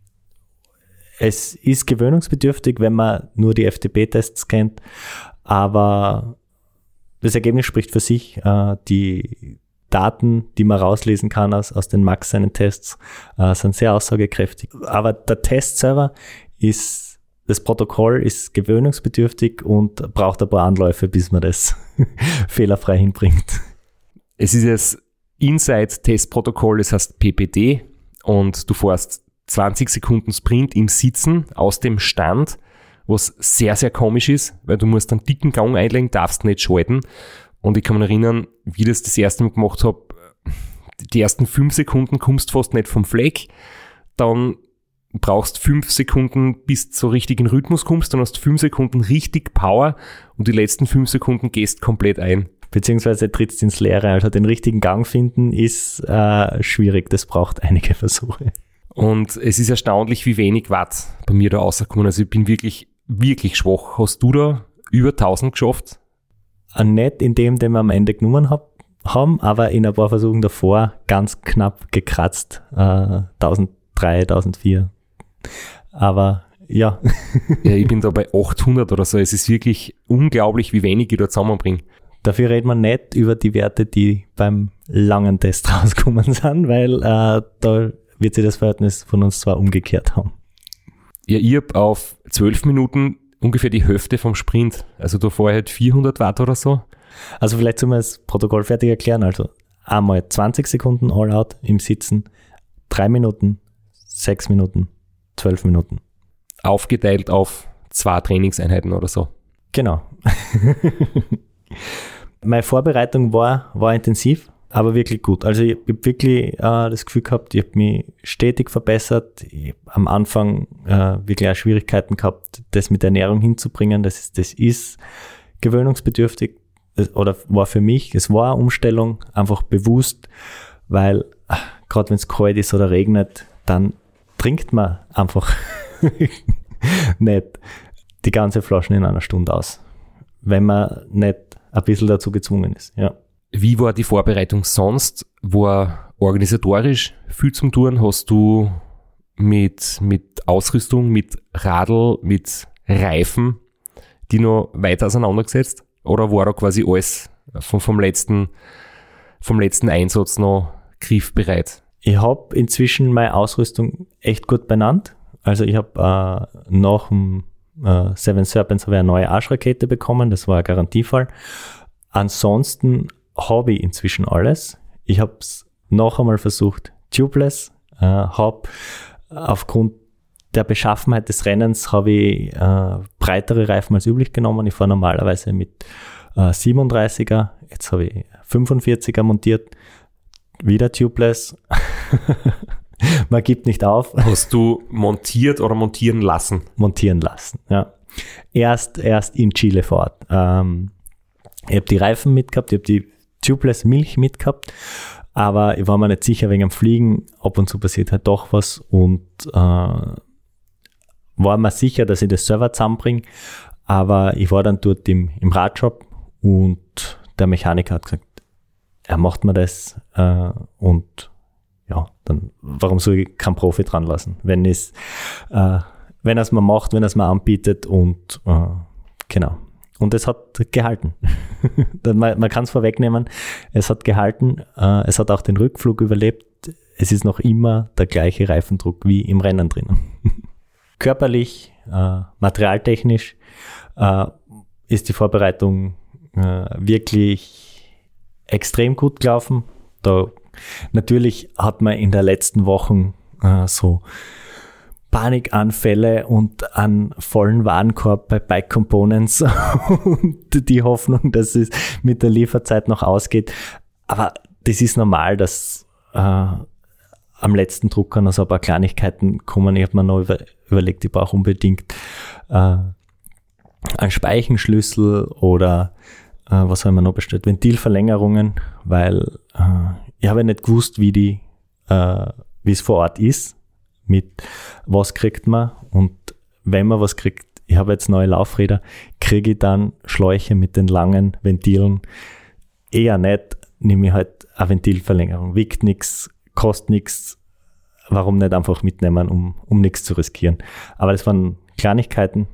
es ist gewöhnungsbedürftig, wenn man nur die F T P-Tests kennt, aber das Ergebnis spricht für sich. Äh, die Daten, die man rauslesen kann aus, aus den Max seinen Tests, äh, sind sehr aussagekräftig. Aber der Test selber ist, das Protokoll ist gewöhnungsbedürftig und braucht ein paar Anläufe, bis man das fehlerfrei hinbringt. Es ist das Inside-Testprotokoll, das heißt P P D, und du fährst zwanzig Sekunden Sprint im Sitzen aus dem Stand, was sehr, sehr komisch ist, weil du musst einen dicken Gang einlegen, darfst nicht schalten. Und ich kann mich erinnern, wie ich das das erste Mal gemacht habe, die ersten fünf Sekunden kommst fast nicht vom Fleck, dann brauchst fünf Sekunden, bis du so richtig in Rhythmus kommst, dann hast du fünf Sekunden richtig Power und die letzten fünf Sekunden gehst komplett ein. Beziehungsweise trittst ins Leere. Also den richtigen Gang finden ist äh, schwierig, das braucht einige Versuche. Und es ist erstaunlich, wie wenig Watt bei mir da rausgekommen. Also ich bin wirklich, wirklich schwach. Hast du da über tausend geschafft? Äh, nicht in dem, den wir am Ende genommen hab, haben, aber in ein paar Versuchen davor ganz knapp gekratzt. Äh, tausenddrei, tausendvier. Aber ja. Ja, ich bin da bei achthundert oder so. Es ist wirklich unglaublich, wie wenig ich da zusammenbringe. Dafür redet man nicht über die Werte, die beim langen Test rausgekommen sind, weil äh, da wird sich das Verhältnis von uns zwar umgekehrt haben. Ja, ich habe auf zwölf Minuten ungefähr die Hälfte vom Sprint. Also da fahre ich halt vierhundert Watt oder so. Also vielleicht sollen wir das Protokoll fertig erklären. Also einmal zwanzig Sekunden All-Out im Sitzen, drei Minuten, sechs Minuten, zwölf Minuten. Aufgeteilt auf zwei Trainingseinheiten oder so. Genau. Meine Vorbereitung war, war intensiv, aber wirklich gut. Also ich habe wirklich äh, das Gefühl gehabt, ich habe mich stetig verbessert. Ich habe am Anfang äh, wirklich auch Schwierigkeiten gehabt, das mit der Ernährung hinzubringen. Das ist, das ist gewöhnungsbedürftig das, oder war für mich, es war eine Umstellung, einfach bewusst, weil gerade wenn es kalt ist oder regnet, dann trinkt man einfach nicht die ganze Flasche in einer Stunde aus, wenn man nicht ein bisschen dazu gezwungen ist, ja. Wie war die Vorbereitung sonst? War organisatorisch viel zum Tun? Hast du mit, mit Ausrüstung, mit Radl, mit Reifen die noch weiter auseinandergesetzt? Oder war da quasi alles vom, vom, letzten, vom letzten Einsatz noch griffbereit? Ich habe inzwischen meine Ausrüstung echt gut benannt. Also ich habe äh, nach dem äh, Seven Serpents habe ich eine neue Arschrakete bekommen, das war ein Garantiefall. Ansonsten habe ich inzwischen alles. Ich habe es noch einmal versucht, tubeless, äh, habe aufgrund der Beschaffenheit des Rennens habe ich äh, breitere Reifen als üblich genommen. Ich fahre normalerweise mit äh, siebenunddreißiger, jetzt habe ich fünfundvierziger montiert, wieder tubeless. Man gibt nicht auf. Hast du montiert oder montieren lassen? Montieren lassen, ja. Erst, erst in Chile vor Ort. Ähm, ich habe die Reifen mitgehabt, ich habe die tubeless Milch mitgehabt, aber ich war mir nicht sicher wegen dem Fliegen. Ab und zu passiert halt doch was und äh, war mir sicher, dass ich das selber zusammenbringe, aber ich war dann dort im, im Radshop und der Mechaniker hat gesagt, er macht mir das äh, und ja, dann warum soll ich keinen Profi dran lassen, wenn es äh, wenn er es mir macht, wenn er es mir anbietet und äh, genau. Und es hat gehalten. man man kann es vorwegnehmen, es hat gehalten, äh, es hat auch den Rückflug überlebt, es ist noch immer der gleiche Reifendruck wie im Rennen drinnen. Körperlich, äh, materialtechnisch äh, ist die Vorbereitung äh, wirklich extrem gut gelaufen. Da, natürlich hat man in der letzten Woche äh, so Panikanfälle und einen vollen Warenkorb bei Bike Components und die Hoffnung, dass es mit der Lieferzeit noch ausgeht. Aber das ist normal, dass äh, am letzten Drucker noch so ein paar Kleinigkeiten kommen. Ich habe mir noch über, überlegt, ich brauche unbedingt äh, einen Speichenschlüssel oder äh, was haben wir noch bestellt? Ventilverlängerungen, weil äh, ich habe nicht gewusst, wie die, äh, wie es vor Ort ist. Mit was kriegt man und wenn man was kriegt, ich habe jetzt neue Laufräder, kriege ich dann Schläuche mit den langen Ventilen? Eher nicht, nehme ich halt eine Ventilverlängerung. Wiegt nichts, kostet nichts, warum nicht einfach mitnehmen, um, um nichts zu riskieren. Aber das waren Kleinigkeiten,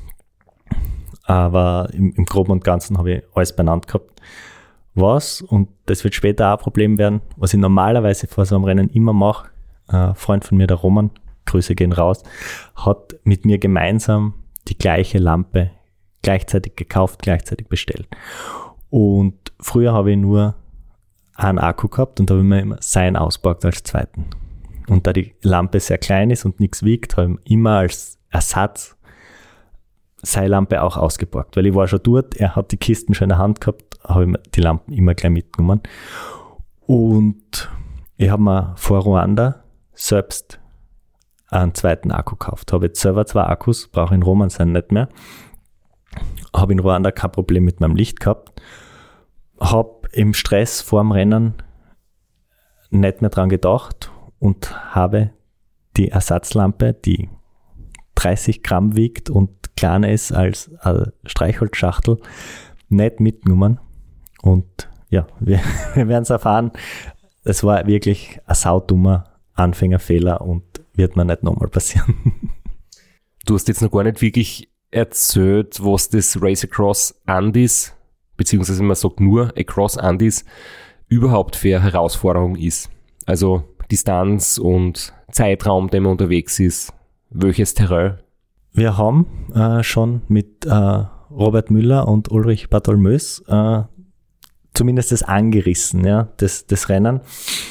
aber im, im Groben und Ganzen habe ich alles benannt gehabt. Was, und das wird später auch ein Problem werden, was ich normalerweise vor so einem Rennen immer mache, ein Freund von mir, der Roman, Grüße gehen raus, hat mit mir gemeinsam die gleiche Lampe gleichzeitig gekauft, gleichzeitig bestellt. Und früher habe ich nur einen Akku gehabt und da habe ich mir immer seinen ausgepackt als zweiten. Und da die Lampe sehr klein ist und nichts wiegt, habe ich immer als Ersatz seine Lampe auch ausgepackt, weil ich war schon dort, er hat die Kisten schon in der Hand gehabt, habe ich mir die Lampen immer gleich mitgenommen. Und ich habe mir vor Ruanda selbst einen zweiten Akku gekauft. Habe jetzt selber zwei Akkus, brauche in Roman sein nicht mehr. Habe in Ruanda kein Problem mit meinem Licht gehabt. Habe im Stress vor dem Rennen nicht mehr dran gedacht und habe die Ersatzlampe, die dreißig Gramm wiegt und kleiner ist als eine Streichholzschachtel, nicht mitgenommen. Und ja, wir, wir werden es erfahren. Es war wirklich ein saudummer Anfängerfehler und wird mir nicht nochmal passieren. Du hast jetzt noch gar nicht wirklich erzählt, was das Race Across Andes, beziehungsweise man sagt nur Across Andes, überhaupt für eine Herausforderung ist. Also Distanz und Zeitraum, den man unterwegs ist, welches Terrain? Wir haben äh, schon mit äh, Robert Müller und Ulrich Bartholmös äh, zumindest das angerissen, ja, das, das Rennen.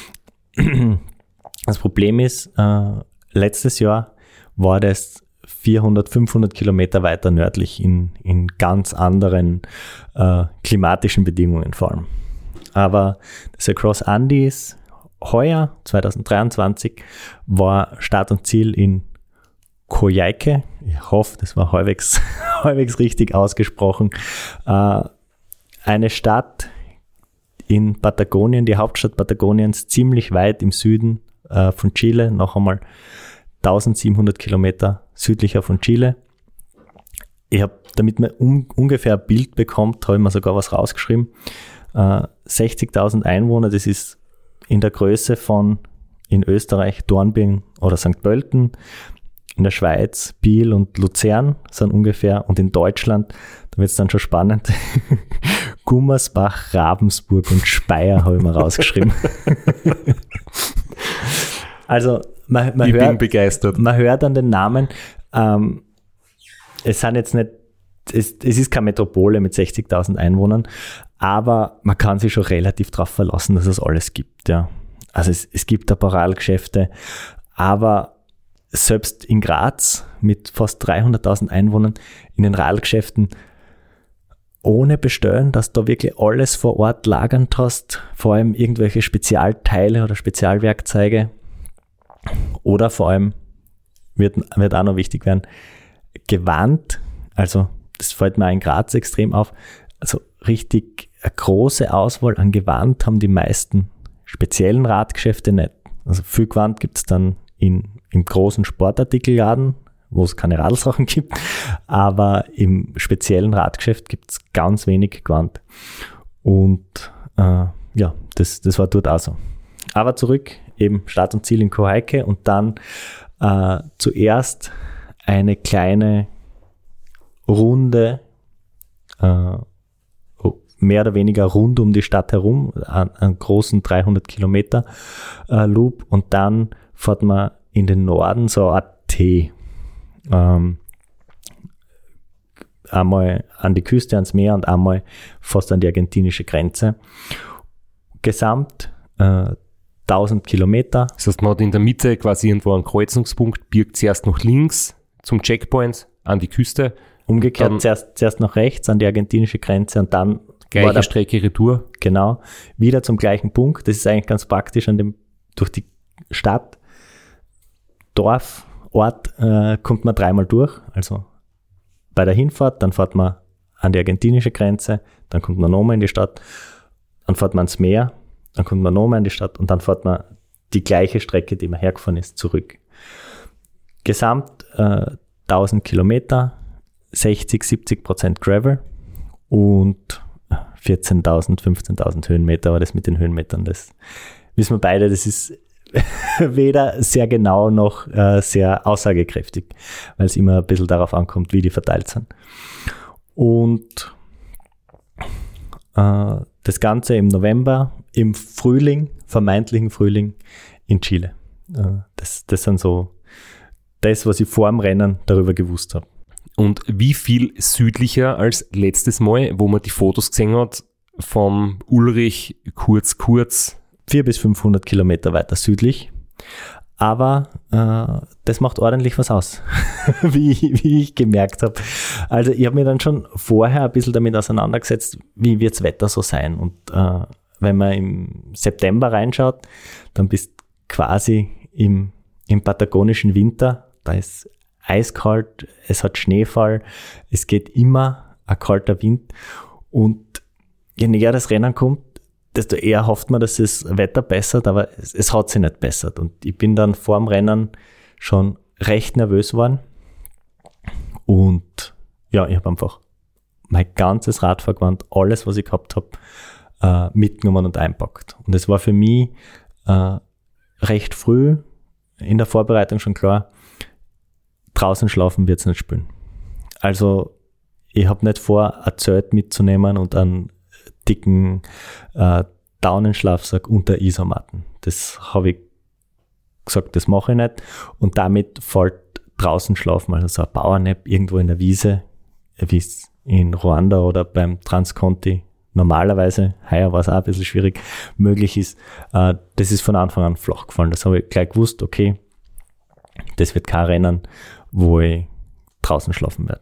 Das Problem ist, äh, letztes Jahr war das vierhundert, fünfhundert Kilometer weiter nördlich in, in ganz anderen äh, klimatischen Bedingungen vor allem. Aber das Across Andes heuer, zwanzig dreiundzwanzig, war Start und Ziel in Coyhaique. Ich hoffe, das war halbwegs, halbwegs richtig ausgesprochen. Äh, eine Stadt in Patagonien, die Hauptstadt Patagoniens, ziemlich weit im Süden äh, von Chile, noch einmal eintausendsiebenhundert Kilometer südlicher von Chile. Ich habe, damit man um, ungefähr ein Bild bekommt, habe ich mir sogar was rausgeschrieben. Äh, sechzigtausend Einwohner, das ist in der Größe von in Österreich Dornbirn oder Sankt Pölten, in der Schweiz Biel und Luzern sind ungefähr, und in Deutschland, da wird es dann schon spannend, Gummersbach, Ravensburg und Speyer habe ich mir rausgeschrieben. Also man, man, ich hört, bin begeistert. Man hört an den Namen, ähm, es sind jetzt nicht, es, es ist keine Metropole mit sechzigtausend Einwohnern, aber man kann sich schon relativ darauf verlassen, dass es alles gibt. Ja. Also es, es gibt Apparelgeschäfte, aber selbst in Graz mit fast dreihunderttausend Einwohnern in den Radlgeschäften ohne bestellen, dass da wirklich alles vor Ort lagernd hast, vor allem irgendwelche Spezialteile oder Spezialwerkzeuge, oder vor allem wird, wird auch noch wichtig werden, Gewand, also das fällt mir in Graz extrem auf, also richtig eine große Auswahl an Gewand haben die meisten speziellen Radgeschäfte nicht. Also viel Gewand gibt es dann in, im großen Sportartikelladen, wo es keine Radlsachen gibt, aber im speziellen Radgeschäft gibt es ganz wenig Gewand. Und äh, ja, das, das war dort auch so. Aber zurück, eben Start und Ziel in Coyhaique und dann äh, zuerst eine kleine Runde, äh, mehr oder weniger rund um die Stadt herum, einen, einen großen dreihundert Kilometer äh, Loop, und dann fährt man in den Norden so eine T. Ähm, einmal an die Küste, ans Meer und einmal fast an die argentinische Grenze. Gesamt äh, tausend Kilometer. Das heißt, man hat in der Mitte quasi irgendwo einen Kreuzungspunkt, biegt zuerst nach links zum Checkpoint an die Küste. Umgekehrt Dann- zuerst, zuerst nach rechts an die argentinische Grenze und dann Gleiche war der, Strecke Retour. genau, wieder zum gleichen Punkt. Das ist eigentlich ganz praktisch an dem, durch die Stadt, Dorf, Ort äh, kommt man dreimal durch. Also bei der Hinfahrt, dann fährt man an die argentinische Grenze, dann kommt man nochmal in die Stadt, dann fährt man ans Meer, dann kommt man nochmal in die Stadt und dann fährt man die gleiche Strecke, die man hergefahren ist, zurück. Gesamt äh, tausend Kilometer, sechzig, siebzig Prozent Gravel und vierzehntausend, fünfzehntausend Höhenmeter, aber das mit den Höhenmetern, das wissen wir beide, das ist weder sehr genau noch äh, sehr aussagekräftig, weil es immer ein bisschen darauf ankommt, wie die verteilt sind. Und äh, das Ganze im November, im Frühling, vermeintlichen Frühling in Chile. Äh, das, das sind so das, was ich vor dem Rennen darüber gewusst habe. Und wie viel südlicher als letztes Mal, wo man die Fotos gesehen hat vom Ulrich kurz kurz. vierhundert bis fünfhundert Kilometer weiter südlich. Aber äh, das macht ordentlich was aus, wie, wie ich gemerkt habe. Also ich habe mir dann schon vorher ein bisschen damit auseinandergesetzt, wie wird das Wetter so sein. Und äh, wenn man im September reinschaut, dann bist quasi im, im patagonischen Winter, da ist eiskalt, es hat Schneefall, es geht immer ein kalter Wind. Und je näher das Rennen kommt, desto eher hofft man, dass das Wetter bessert, aber es, es hat sich nicht bessert. Und ich bin dann vor dem Rennen schon recht nervös geworden. Und ja, ich habe einfach mein ganzes Radfahrgewand, alles, was ich gehabt habe, äh, mitgenommen und einpackt. Und es war für mich äh, recht früh in der Vorbereitung schon klar, draußen schlafen wird es nicht spielen. Also ich habe nicht vor, ein Zelt mitzunehmen und einen dicken äh, Daunenschlafsack unter Isomatten. Das habe ich gesagt, das mache ich nicht. Und damit fällt draußen schlafen, also so ein Powernap irgendwo in der Wiese, wie es in Ruanda oder beim Transconti normalerweise, heuer war es auch ein bisschen schwierig, möglich ist. Äh, das ist von Anfang an flach gefallen. Das habe ich gleich gewusst, okay, das wird kein Rennen, wo ich draußen schlafen werde.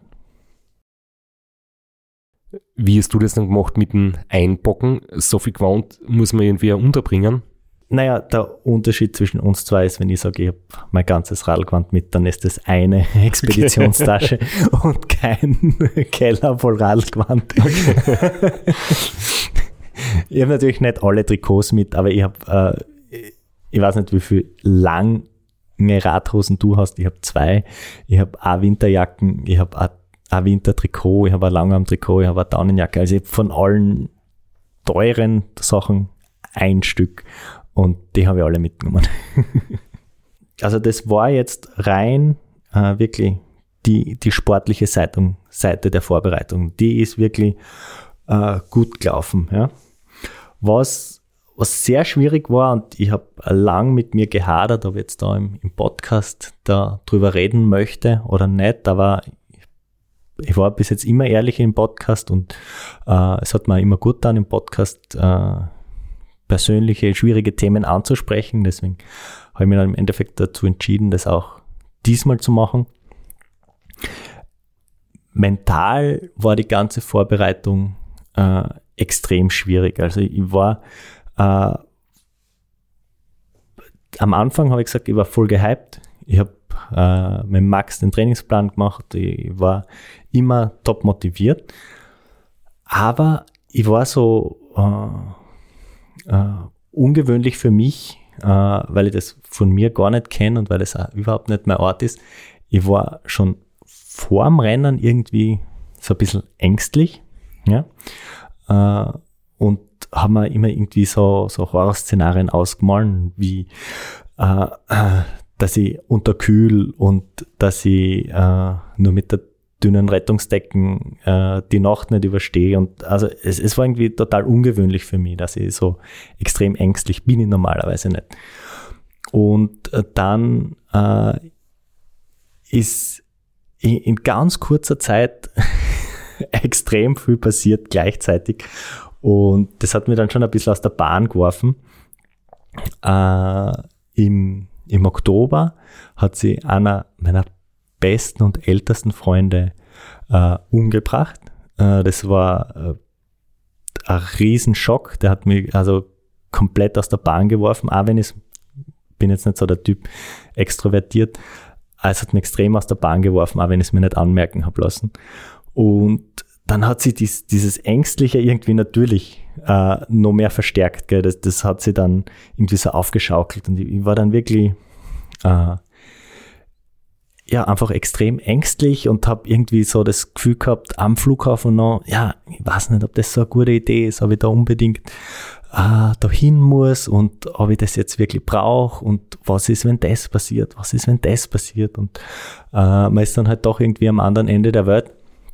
Wie hast du das dann gemacht mit dem Einpacken? So viel Gewand muss man irgendwie auch unterbringen. Naja, der Unterschied zwischen uns zwei ist, wenn ich sage, ich habe mein ganzes Radlgewand mit, dann ist das eine Expeditionstasche und kein Keller voll Radlgewand. Okay. Ich habe natürlich nicht alle Trikots mit, aber ich habe, äh, ich weiß nicht, wie viel lange Radhosen du hast. Ich habe zwei. Ich habe auch Winterjacken, ich habe auch ein Wintertrikot, ich habe ein Langarmtrikot, ich habe eine Daunenjacke. Also ich habe von allen teuren Sachen ein Stück und die habe ich alle mitgenommen. Also das war jetzt rein äh, wirklich die, die sportliche Seite, Seite der Vorbereitung. Die ist wirklich äh, gut gelaufen. Ja. Was, was sehr schwierig war, und ich habe lang mit mir gehadert, ob ich jetzt da im, im Podcast da drüber reden möchte oder nicht, aber ich war bis jetzt immer ehrlich im Podcast und äh, es hat mir immer gut getan, im Podcast äh, persönliche, schwierige Themen anzusprechen. Deswegen habe ich mich dann im Endeffekt dazu entschieden, das auch diesmal zu machen. Mental war die ganze Vorbereitung äh, extrem schwierig. Also ich war äh, am Anfang habe ich gesagt, ich war voll gehypt. Ich habe äh, mit Max den Trainingsplan gemacht. Ich war immer top motiviert. Aber ich war so äh, äh, ungewöhnlich für mich, äh, weil ich das von mir gar nicht kenne und weil es auch überhaupt nicht mein Ort ist. Ich war schon vor dem Rennen irgendwie so ein bisschen ängstlich, ja, äh, und haben mir immer irgendwie so, so Horrorszenarien ausgemalt, wie äh, dass ich unterkühl und dass ich äh, nur mit der dünnen Rettungsdecken äh, die Nacht nicht überstehe. Und also es, es war irgendwie total ungewöhnlich für mich, dass ich so extrem ängstlich bin, ich normalerweise nicht. Und äh, dann äh, ist in, in ganz kurzer Zeit extrem viel passiert gleichzeitig. Und das hat mir dann schon ein bisschen aus der Bahn geworfen. äh, im, im Oktober hat sie einer meiner besten und ältesten Freunde äh, umgebracht. Äh, das war äh, ein Riesenschock. Der hat mich also komplett aus der Bahn geworfen, auch wenn ich bin jetzt nicht so der Typ extrovertiert. Es hat mich extrem aus der Bahn geworfen, auch wenn ich es mir nicht anmerken habe lassen. Und dann hat sie dies, dieses Ängstliche irgendwie natürlich äh, noch mehr verstärkt. Gell? Das, das hat sie dann irgendwie so aufgeschaukelt. Und ich, ich war dann wirklich äh, ja, einfach extrem ängstlich und habe irgendwie so das Gefühl gehabt, am Flughafen noch, ja, ich weiß nicht, ob das so eine gute Idee ist, ob ich da unbedingt äh, dahin muss und ob ich das jetzt wirklich brauche und was ist, wenn das passiert, was ist, wenn das passiert. Und äh, man ist dann halt doch irgendwie am anderen Ende der Welt.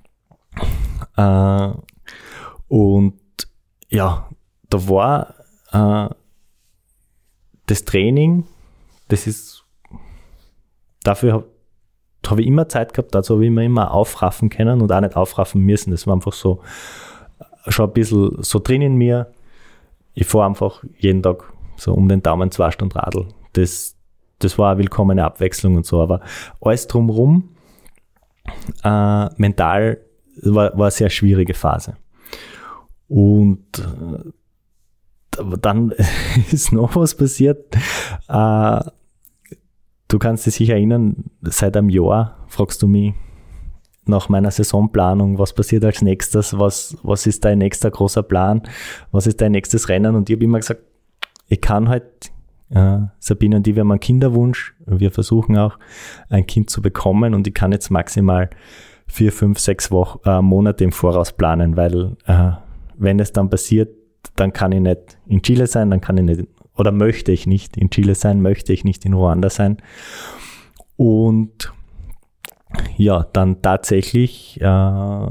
Äh, und ja, da war äh, das Training, das ist, dafür habe hab ich immer Zeit gehabt, dazu habe ich immer, immer aufraffen können und auch nicht aufraffen müssen. Das war einfach so, schon ein bisschen so drin in mir. Ich fahre einfach jeden Tag so um den Daumen zwei Stunden Radl. Das, das war eine willkommene Abwechslung und so, aber alles drumherum, äh, mental, war, war eine sehr schwierige Phase. Und äh, dann ist noch was passiert. Äh, du kannst dich sicher erinnern, seit einem Jahr fragst du mich nach meiner Saisonplanung, was passiert als nächstes, was, was ist dein nächster großer Plan, was ist dein nächstes Rennen? Und ich habe immer gesagt, ich kann halt, äh, Sabine und ich, wir haben einen Kinderwunsch, wir versuchen auch ein Kind zu bekommen und ich kann jetzt maximal vier, fünf, sechs Wochen, äh, Monate im Voraus planen, weil äh, wenn es dann passiert, dann kann ich nicht in Chile sein, dann kann ich nicht, oder möchte ich nicht in Chile sein, möchte ich nicht in Ruanda sein. Und ja, dann tatsächlich äh,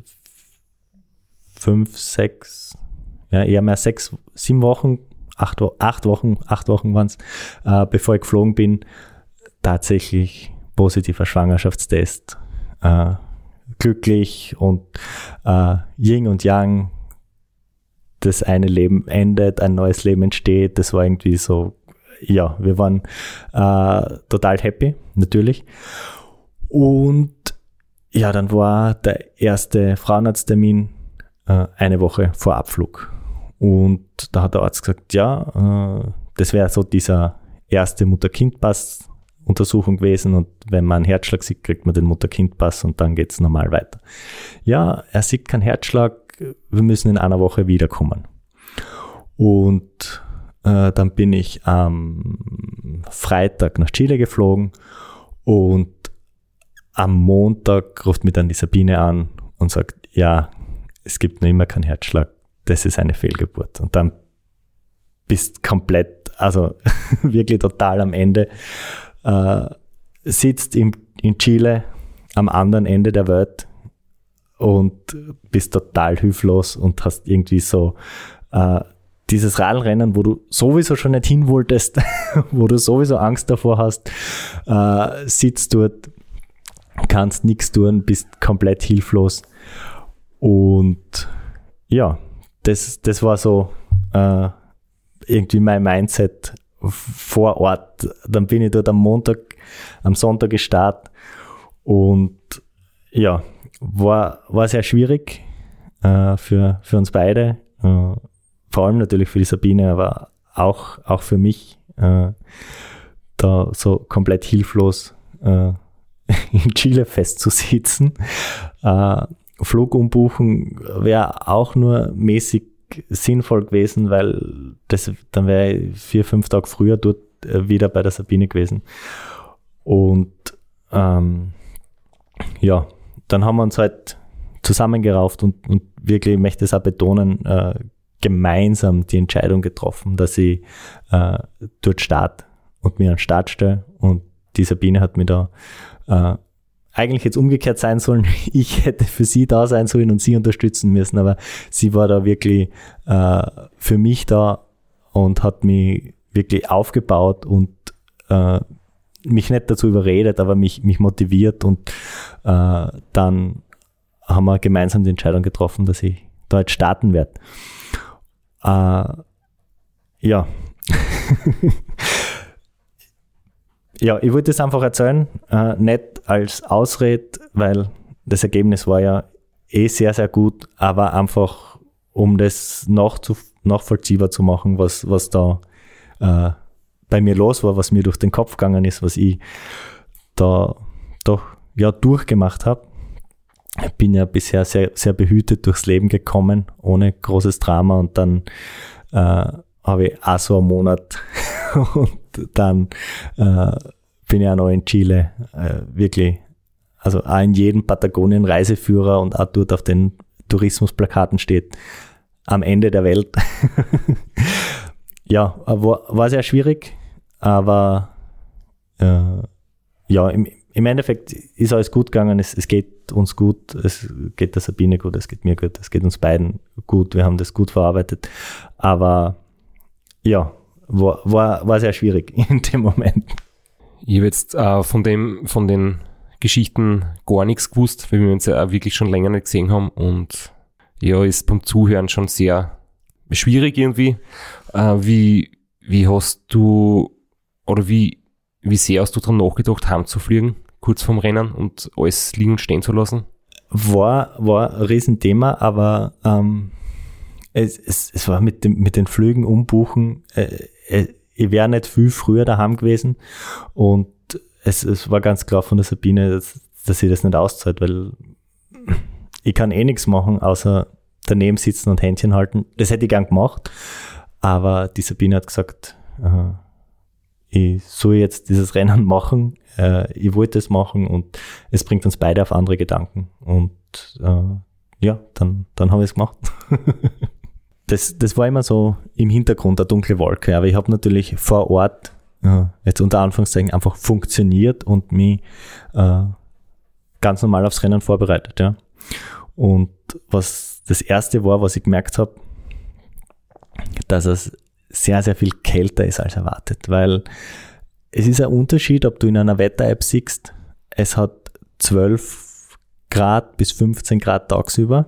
fünf, sechs, ja eher mehr sechs, sieben Wochen, acht, acht Wochen, acht Wochen waren es, äh, bevor ich geflogen bin, tatsächlich positiver Schwangerschaftstest. Äh, glücklich und äh, Yin und Yang, das eine Leben endet, ein neues Leben entsteht, das war irgendwie so, ja, wir waren äh, total happy, natürlich. Und ja, dann war der erste Frauenarzttermin äh, eine Woche vor Abflug. Und da hat der Arzt gesagt, ja, äh, das wäre so dieser erste Mutter-Kind-Pass Untersuchung gewesen und wenn man einen Herzschlag sieht, kriegt man den Mutter-Kind-Pass und dann geht es normal weiter. Ja, er sieht keinen Herzschlag, wir müssen in einer Woche wiederkommen. Und äh, dann bin ich am Freitag nach Chile geflogen und am Montag ruft mich dann die Sabine an und sagt, ja, es gibt noch immer keinen Herzschlag, das ist eine Fehlgeburt. Und dann bist komplett, also wirklich total am Ende. Uh, sitzt in, in Chile am anderen Ende der Welt und bist total hilflos und hast irgendwie so uh, dieses Radlrennen, wo du sowieso schon nicht hin wolltest, wo du sowieso Angst davor hast, uh, sitzt dort, kannst nichts tun, bist komplett hilflos. Und ja, das, das war so uh, irgendwie mein Mindset vor Ort. Dann bin ich dort am Montag, am Sonntag gestartet und ja, war, war sehr schwierig äh, für, für uns beide, äh, vor allem natürlich für die Sabine, aber auch, auch für mich, äh, da so komplett hilflos äh, in Chile festzusitzen. Äh, Flug umbuchen wäre auch nur mäßig sinnvoll gewesen, weil das, dann wäre ich vier, fünf Tage früher dort wieder bei der Sabine gewesen. Und ähm, ja, dann haben wir uns halt zusammengerauft und, und wirklich, ich möchte es auch betonen, äh, gemeinsam die Entscheidung getroffen, dass ich äh, dort starte und mir an den Start stelle. Und die Sabine hat mir da äh, eigentlich jetzt umgekehrt sein sollen. Ich hätte für sie da sein sollen und sie unterstützen müssen, aber sie war da wirklich äh, für mich da und hat mich wirklich aufgebaut und äh, mich nicht dazu überredet, aber mich, mich motiviert und äh, dann haben wir gemeinsam die Entscheidung getroffen, dass ich da jetzt starten werde. Äh, ja, Ja, ich wollte das einfach erzählen, äh, nicht als Ausrede, weil das Ergebnis war ja eh sehr, sehr gut, aber einfach, um das nachzu- nachvollziehbar zu machen, was, was da äh, bei mir los war, was mir durch den Kopf gegangen ist, was ich da doch ja durchgemacht habe. Ich bin ja bisher sehr, sehr behütet durchs Leben gekommen, ohne großes Drama, und dann äh, habe ich auch so einen Monat und dann äh, bin ich auch noch in Chile, äh, wirklich, also auch in jedem Patagonien-Reiseführer und auch dort auf den Tourismusplakaten steht, am Ende der Welt. Ja, war, war sehr schwierig, aber äh, ja, im, im Endeffekt ist alles gut gegangen, es, es geht uns gut, es geht der Sabine gut, es geht mir gut, es geht uns beiden gut, wir haben das gut verarbeitet, aber ja, war, war, war sehr schwierig in dem Moment. Ich habe jetzt äh, von dem, von den Geschichten gar nichts gewusst, weil wir uns ja auch wirklich schon länger nicht gesehen haben, und ja, ist beim Zuhören schon sehr schwierig irgendwie. Äh, wie, wie hast du, oder wie, wie sehr hast du daran nachgedacht, heimzufliegen, kurz vorm Rennen, und alles liegen und stehen zu lassen? War, war ein Riesenthema, aber ähm, es, es, es war mit, dem, mit den Flügen umbuchen, äh, äh, ich wäre nicht viel früher daheim gewesen, und es, es war ganz klar von der Sabine, dass, dass sie das nicht auszahlt, weil ich kann eh nichts machen, außer daneben sitzen und Händchen halten. Das hätte ich gern gemacht, aber die Sabine hat gesagt, äh, ich soll jetzt dieses Rennen machen, äh, ich wollte es machen, und es bringt uns beide auf andere Gedanken, und äh, ja, dann, dann habe ich es gemacht. Das, das war immer so im Hintergrund, eine dunkle Wolke, aber ich habe natürlich vor Ort, äh, jetzt unter Anführungszeichen, einfach funktioniert und mich äh, ganz normal aufs Rennen vorbereitet. Ja. Und was das Erste war, was ich gemerkt habe, dass es sehr, sehr viel kälter ist als erwartet, weil es ist ein Unterschied, ob du in einer Wetter-App siehst, es hat zwölf Grad bis fünfzehn Grad tagsüber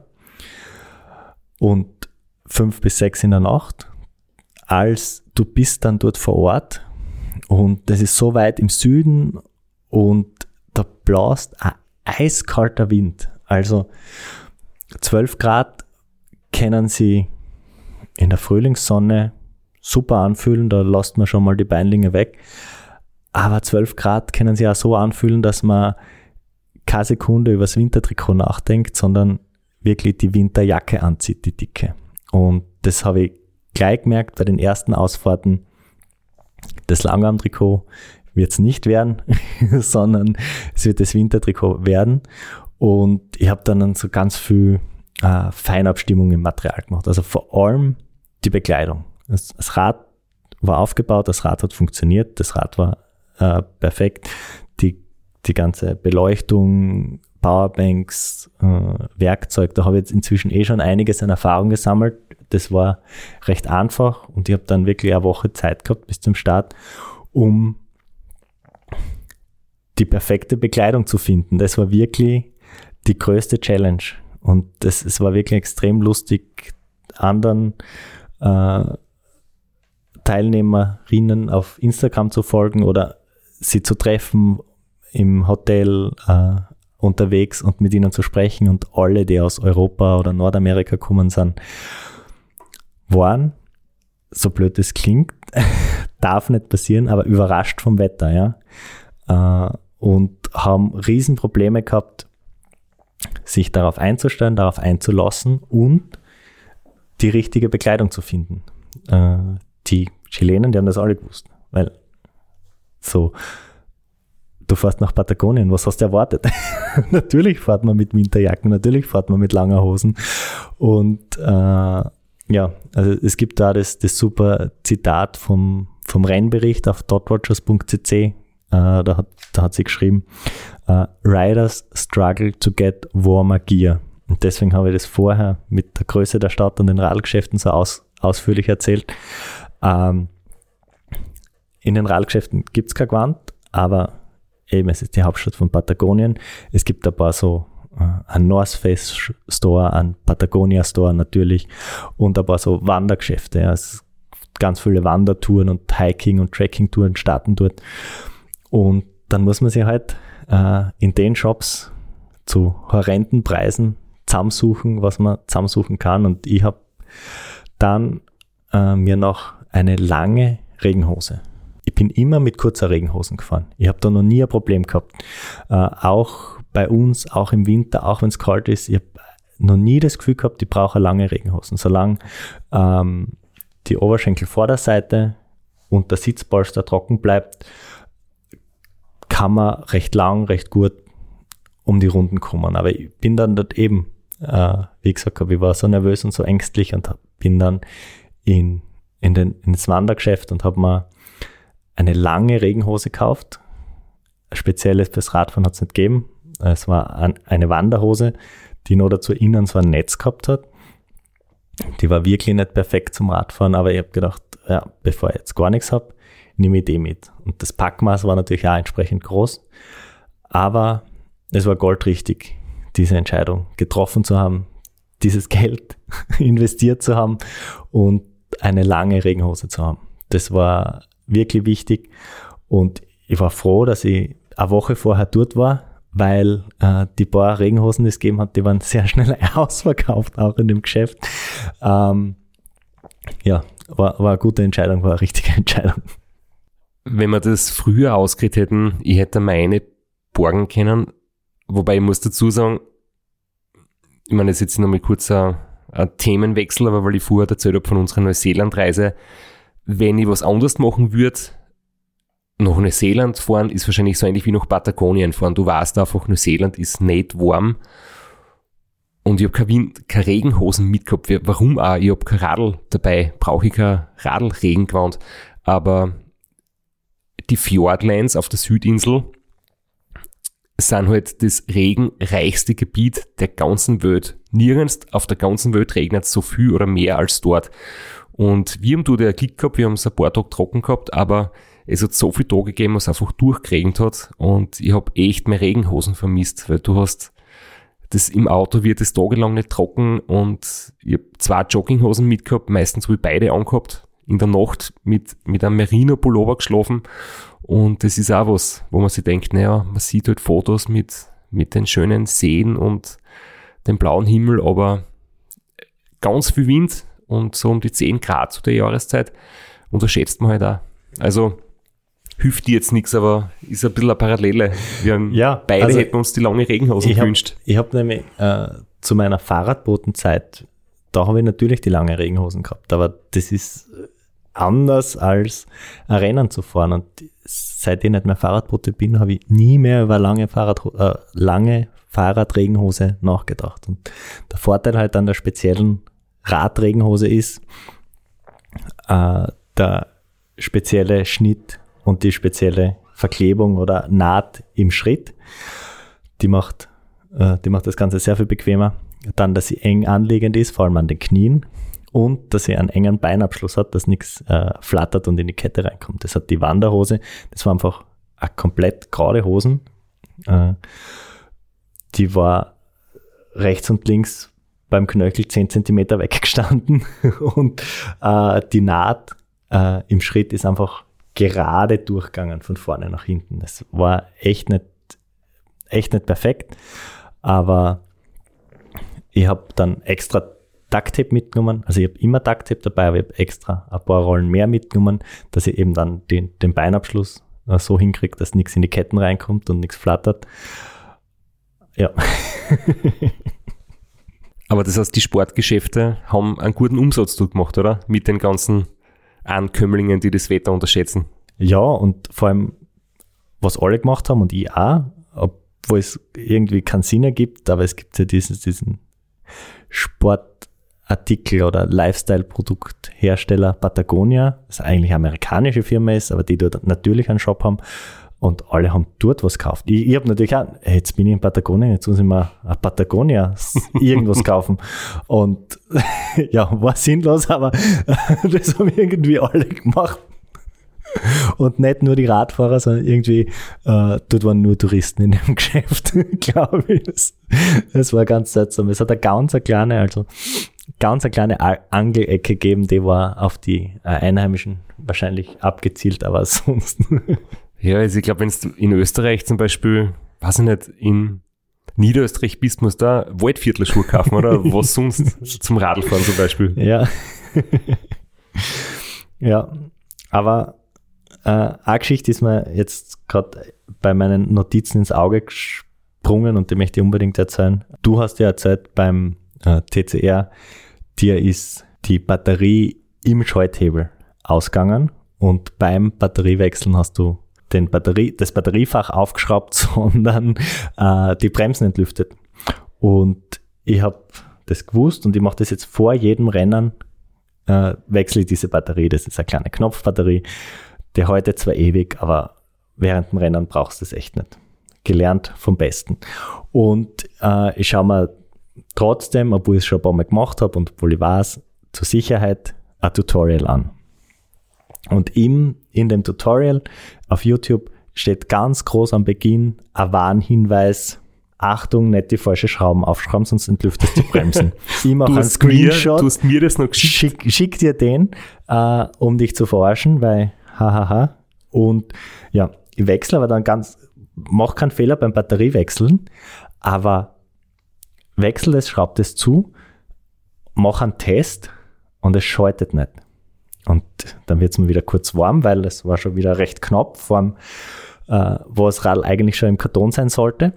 und fünf bis sechs in der Nacht, als du bist dann dort vor Ort, und das ist so weit im Süden und da bläst ein eiskalter Wind. Also zwölf Grad können sie in der Frühlingssonne super anfühlen, da lässt man schon mal die Beinlinge weg, aber zwölf Grad können sie auch so anfühlen, dass man keine Sekunde über das Wintertrikot nachdenkt, sondern wirklich die Winterjacke anzieht, die dicke. Und das habe ich gleich gemerkt bei den ersten Ausfahrten. Das Langarmtrikot wird es nicht werden, sondern es wird das Wintertrikot werden. Und ich habe dann so ganz viel äh, Feinabstimmung im Material gemacht. Also vor allem die Bekleidung. Das, das Rad war aufgebaut, das Rad hat funktioniert, das Rad war äh, perfekt. Die, die ganze Beleuchtung, Powerbanks, äh, Werkzeug, da habe ich jetzt inzwischen eh schon einiges an Erfahrung gesammelt. Das war recht einfach, und ich habe dann wirklich eine Woche Zeit gehabt bis zum Start, um die perfekte Bekleidung zu finden. Das war wirklich die größte Challenge, und das, es war wirklich extrem lustig, anderen äh, Teilnehmerinnen auf Instagram zu folgen oder sie zu treffen im Hotel, äh, unterwegs und mit ihnen zu sprechen, und alle, die aus Europa oder Nordamerika gekommen sind, waren, so blöd es klingt, darf nicht passieren, aber überrascht vom Wetter, ja, äh, und haben Riesenprobleme gehabt, sich darauf einzustellen, darauf einzulassen und die richtige Bekleidung zu finden. Äh, die Chilenen, die haben das alle gewusst, weil so, du fährst nach Patagonien, was hast du erwartet? Natürlich fährt man mit Winterjacken, natürlich fährt man mit langer Hosen, und äh, ja, also es gibt da das, das super Zitat vom, vom Rennbericht auf dot rogers punkt c c, äh, da, hat, da hat sie geschrieben, uh, Riders struggle to get warmer gear. Und deswegen habe ich das vorher mit der Größe der Stadt und den Radlgeschäften so aus, ausführlich erzählt. Ähm, in den Radlgeschäften gibt es kein Gewand, aber eben, es ist die Hauptstadt von Patagonien. Es gibt ein paar so ein North Face Store, ein Patagonia Store natürlich, und ein paar so Wandergeschäfte. Ja. Es ganz viele Wandertouren und Hiking- und Trekking-Touren starten dort. Und dann muss man sich halt äh, in den Shops zu horrenden Preisen zusammensuchen, was man zusammensuchen kann. Und ich habe dann äh, mir noch eine lange Regenhose. Ich bin immer mit kurzer Regenhosen gefahren. Ich habe da noch nie ein Problem gehabt. Äh, auch bei uns, auch im Winter, auch wenn es kalt ist, ich habe noch nie das Gefühl gehabt, ich brauche lange Regenhosen. Solange ähm, die Oberschenkelvorderseite und der Sitzpolster trocken bleibt, kann man recht lang, recht gut um die Runden kommen. Aber ich bin dann dort eben, äh, wie gesagt habe, ich war so nervös und so ängstlich und hab, bin dann in, in den, ins Wandergeschäft und habe mir eine lange Regenhose gekauft. Ein spezielles fürs Radfahren hat es nicht gegeben. Es war ein, eine Wanderhose, die noch dazu innen so ein Netz gehabt hat. Die war wirklich nicht perfekt zum Radfahren, aber ich habe gedacht, ja, bevor ich jetzt gar nichts habe, nehme ich die mit. Und das Packmaß war natürlich auch entsprechend groß, aber es war goldrichtig, diese Entscheidung getroffen zu haben, dieses Geld investiert zu haben und eine lange Regenhose zu haben. Das war wirklich wichtig und ich war froh, dass ich eine Woche vorher dort war, weil äh, die paar Regenhosen, die es gegeben hat, die waren sehr schnell ausverkauft, auch in dem Geschäft. Ähm, ja, war, war eine gute Entscheidung, war eine richtige Entscheidung. Wenn wir das früher ausgekriegt hätten, ich hätte meine borgen können, wobei ich muss dazu sagen, ich meine, das ist jetzt nochmal kurz ein, ein Themenwechsel, aber weil ich vorher erzählt habe von unserer Neuseeland-Reise, wenn ich was anderes machen würde, nach Neuseeland fahren, ist wahrscheinlich so ähnlich wie nach Patagonien fahren. Du weißt einfach, Neuseeland ist nicht warm und ich habe keine, keine Regenhosen mitgehabt. Warum auch? Ich habe kein Radl dabei, brauche ich kein Radl-Regengewand, aber die Fjordlands auf der Südinsel sind halt das regenreichste Gebiet der ganzen Welt. Nirgends auf der ganzen Welt regnet es so viel oder mehr als dort. Und wir haben dort ja Glück gehabt, wir haben es ein paar Tage trocken gehabt, aber es hat so viele Tage gegeben, was einfach durchgeregnet hat und ich habe echt meine Regenhosen vermisst, weil du hast das im Auto wird es tagelang nicht trocken und ich habe zwei Jogginghosen mitgehabt, meistens habe ich beide angehabt, in der Nacht mit, mit einem Merino-Pullover geschlafen und das ist auch was, wo man sich denkt, naja, man sieht halt Fotos mit, mit den schönen Seen und dem blauen Himmel, aber ganz viel Wind und so um die zehn Grad zu der Jahreszeit unterschätzt man halt auch. Also hilft dir jetzt nichts, aber ist ein bisschen eine Parallele. Wir haben Ja, beide also hätten uns die lange Regenhosen ich hab, gewünscht. Ich habe nämlich äh, zu meiner Fahrradbotenzeit, da habe ich natürlich die lange Regenhosen gehabt, aber das ist anders als ein Rennen zu fahren und seit ich nicht mehr Fahrradbote bin, habe ich nie mehr über lange, Fahrrad, äh, lange Fahrradregenhose nachgedacht. Und der Vorteil halt an der speziellen Radregenhose ist, äh, der spezielle Schnitt und die spezielle Verklebung oder Naht im Schritt, die macht, äh, die macht das Ganze sehr viel bequemer. Dann, dass sie eng anliegend ist, vor allem an den Knien und dass sie einen engen Beinabschluss hat, dass nichts äh, flattert und in die Kette reinkommt. Das hat die Wanderhose, das war einfach eine komplett gerade Hosen. Äh, die war rechts und links beim Knöchel zehn Zentimeter weggestanden und äh, die Naht äh, im Schritt ist einfach gerade durchgegangen von vorne nach hinten. Das war echt nicht, echt nicht perfekt, aber ich habe dann extra Ducktape mitgenommen, also ich habe immer Ducktape dabei, aber ich habe extra ein paar Rollen mehr mitgenommen, dass ich eben dann den, den Beinabschluss äh, so hinkriege, dass nichts in die Ketten reinkommt und nichts flattert. Ja. Aber das heißt, die Sportgeschäfte haben einen guten Umsatz dort gemacht, oder? Mit den ganzen Ankömmlingen, die das Wetter unterschätzen. Ja, und vor allem, was alle gemacht haben und ich auch, obwohl es irgendwie keinen Sinn ergibt, aber es gibt ja diesen, diesen Sportartikel- oder Lifestyle-Produkthersteller Patagonia, das eigentlich eine amerikanische Firma ist, aber die dort natürlich einen Shop haben. Und alle haben dort was gekauft. Ich, ich habe natürlich auch, hey, jetzt bin ich in Patagonien, jetzt muss ich mal ein Patagonia irgendwas kaufen. Und ja, war sinnlos, aber das haben irgendwie alle gemacht. Und nicht nur die Radfahrer, sondern irgendwie, äh, dort waren nur Touristen in dem Geschäft, glaube ich. Das, das war ganz seltsam. Es hat eine ganz eine kleine, also ganz eine kleine A- Angelecke gegeben, die war auf die äh, Einheimischen wahrscheinlich abgezielt, aber sonst. Ja, also ich glaube, wenn du in Österreich zum Beispiel, weiß ich nicht, in Niederösterreich bist, musst du da Waldviertelschuhe kaufen oder was sonst zum Radlfahren zum Beispiel. Ja. Ja, aber äh, eine Geschichte ist mir jetzt gerade bei meinen Notizen ins Auge gesprungen und die möchte ich unbedingt erzählen. Du hast ja erzählt beim äh, T C R, dir ist die Batterie im Schalthebel ausgegangen und beim Batteriewechseln hast du den Batterie, das Batteriefach aufgeschraubt, sondern äh, die Bremsen entlüftet. Und ich habe das gewusst und ich mache das jetzt vor jedem Rennen, äh, wechsle ich diese Batterie. Das ist eine kleine Knopfbatterie, die heute zwar ewig, aber während dem Rennen brauchst du es echt nicht. Gelernt vom Besten. Und äh, ich schaue mir trotzdem, obwohl ich es schon ein paar Mal gemacht habe und obwohl ich weiß, zur Sicherheit ein Tutorial an. Und im, in dem Tutorial auf YouTube steht ganz groß am Beginn ein Warnhinweis: Achtung, nicht die falsche Schrauben aufschrauben, sonst entlüftest du die Bremsen. Ich mache einen Screenshot, mir, du hast mir das noch geschickt. Schick, schick dir den, äh, um dich zu verarschen, weil hahaha. Und ja, ich wechsle aber dann ganz, mach keinen Fehler beim Batteriewechseln, aber wechsel es, schraub es zu, mach einen Test und es schaltet nicht. Und dann wird es mir wieder kurz warm, weil es war schon wieder recht knapp, vor allem, äh, wo das Radl eigentlich schon im Karton sein sollte.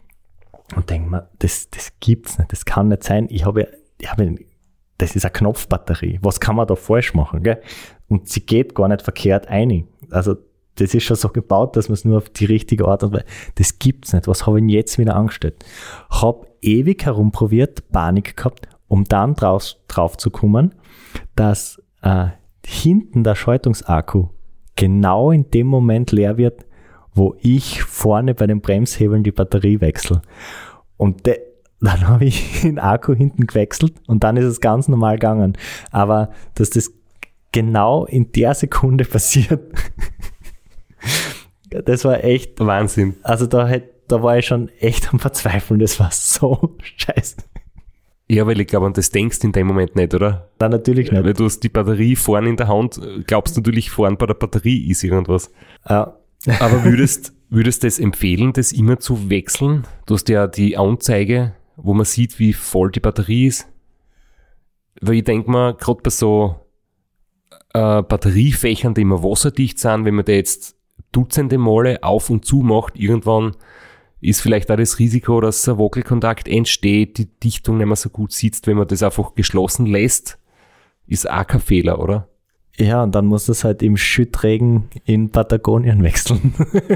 Und denke mir, das, das gibt's nicht, das kann nicht sein. Ich habe, ich habe, das ist eine Knopfbatterie. Was kann man da falsch machen, gell? Und sie geht gar nicht verkehrt ein. Also, das ist schon so gebaut, dass man es nur auf die richtige Art und Weise, das gibt's nicht. Was habe ich denn jetzt wieder angestellt? Hab ewig herumprobiert, Panik gehabt, um dann drauf, drauf zu kommen, dass äh, hinten der Schaltungsakku genau in dem Moment leer wird, wo ich vorne bei den Bremshebeln die Batterie wechsle. Und de, dann habe ich den Akku hinten gewechselt und dann ist es ganz normal gegangen. Aber dass das genau in der Sekunde passiert, das war echt Wahnsinn. Also da, hätte, da war ich schon echt am Verzweifeln. Das war so scheiße. Ja, weil ich glaube, an das denkst du in dem Moment nicht, oder? Nein, natürlich nicht. Weil du hast die Batterie vorne in der Hand, glaubst natürlich vorne bei der Batterie ist irgendwas. Ja. Aber würdest würdest du das empfehlen, das immer zu wechseln? Du hast ja die Anzeige, wo man sieht, wie voll die Batterie ist. Weil ich denke mal, gerade bei so äh, Batteriefächern, die immer wasserdicht sind, wenn man da jetzt Dutzende Male auf und zu macht, irgendwann ist vielleicht auch das Risiko, dass ein Wackelkontakt entsteht, die Dichtung nicht mehr so gut sitzt, wenn man das einfach geschlossen lässt, ist auch kein Fehler, oder? Ja, und dann muss das halt im Schüttregen in Patagonien wechseln.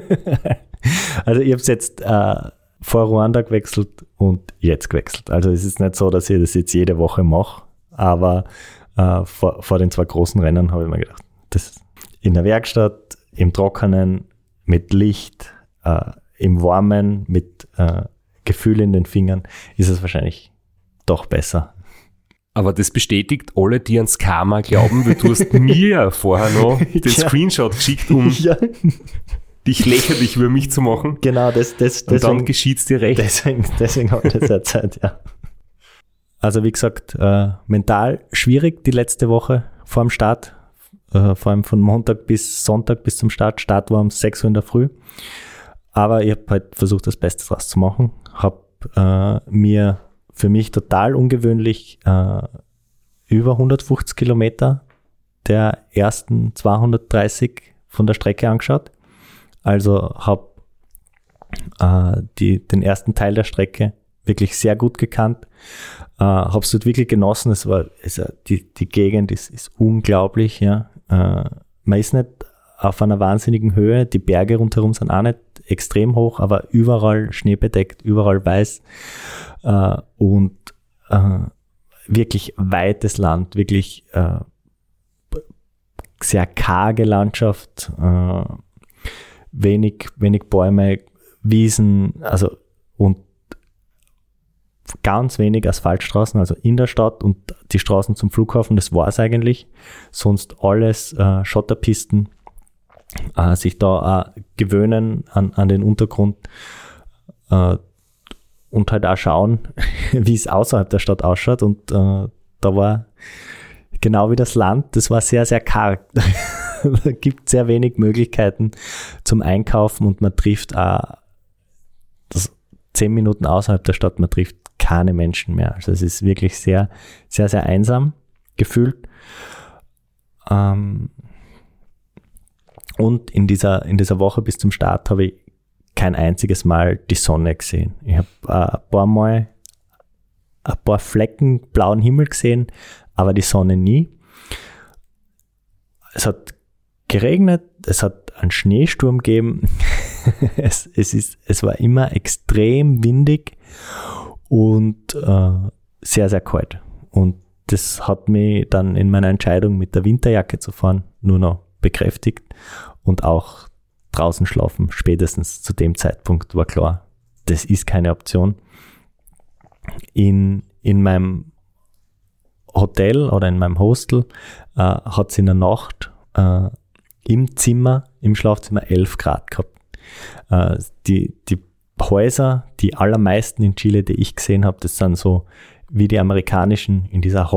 Also ich habe es jetzt äh, vor Ruanda gewechselt und jetzt gewechselt. Also es ist nicht so, dass ich das jetzt jede Woche mache, aber äh, vor, vor den zwei großen Rennen habe ich mir gedacht, das in der Werkstatt, im Trockenen, mit Licht, äh, im Warmen, mit äh, Gefühl in den Fingern, ist es wahrscheinlich doch besser. Aber das bestätigt alle, die ans Karma glauben, weil du hast mir vorher noch den Ja. Screenshot geschickt, um Ja, dich lächerlich über mich zu machen. genau, das, das, Und dann deswegen, geschieht's dir recht. deswegen, deswegen habe ich das erzählt, ja. Also wie gesagt, äh, mental schwierig die letzte Woche vor dem Start, äh, vor allem von Montag bis Sonntag bis zum Start. Start war um sechs Uhr in der Früh. Aber ich habe halt versucht, das Beste draus zu machen. Habe äh, mir für mich total ungewöhnlich äh, über hundertfünfzig Kilometer der ersten zweihundertdreißig von der Strecke angeschaut. Also habe äh, die, den ersten Teil der Strecke wirklich sehr gut gekannt. Äh, habe es dort wirklich genossen. Es war, es, die, die Gegend ist, ist unglaublich. Ja. Äh, man ist nicht auf einer wahnsinnigen Höhe. Die Berge rundherum sind auch nicht extrem hoch, aber überall schneebedeckt, überall weiß. Äh, und äh, wirklich weites Land, wirklich äh, sehr karge Landschaft, äh, wenig, wenig Bäume, Wiesen, also und ganz wenig Asphaltstraßen, also in der Stadt und die Straßen zum Flughafen, das war es eigentlich. Sonst alles äh, Schotterpisten, äh, sich da äh, gewöhnen an, an den Untergrund äh, und halt auch schauen, wie es außerhalb der Stadt ausschaut und äh, da war genau wie das Land, das war sehr, sehr karg. Da gibt sehr wenig Möglichkeiten zum Einkaufen und man trifft auch das zehn Minuten außerhalb der Stadt, man trifft keine Menschen mehr. Also es ist wirklich sehr, sehr, sehr einsam gefühlt. Ähm, und in dieser, in dieser Woche bis zum Start habe ich kein einziges Mal die Sonne gesehen. Ich habe äh, ein paar Mal ein paar Flecken blauen Himmel gesehen, aber die Sonne nie. Es hat geregnet, es hat einen Schneesturm gegeben, es, es, ist, es war immer extrem windig und äh, sehr, sehr kalt. Und das hat mich dann in meiner Entscheidung, mit der Winterjacke zu fahren, nur noch bekräftigt. Und auch draußen schlafen, spätestens zu dem Zeitpunkt war klar, das ist keine Option. In, in meinem Hotel oder in meinem Hostel äh, hat es in der Nacht äh, im Zimmer, im Schlafzimmer elf Grad gehabt. Äh, die, die Häuser, die allermeisten in Chile, die ich gesehen habe, das sind so wie die amerikanischen in dieser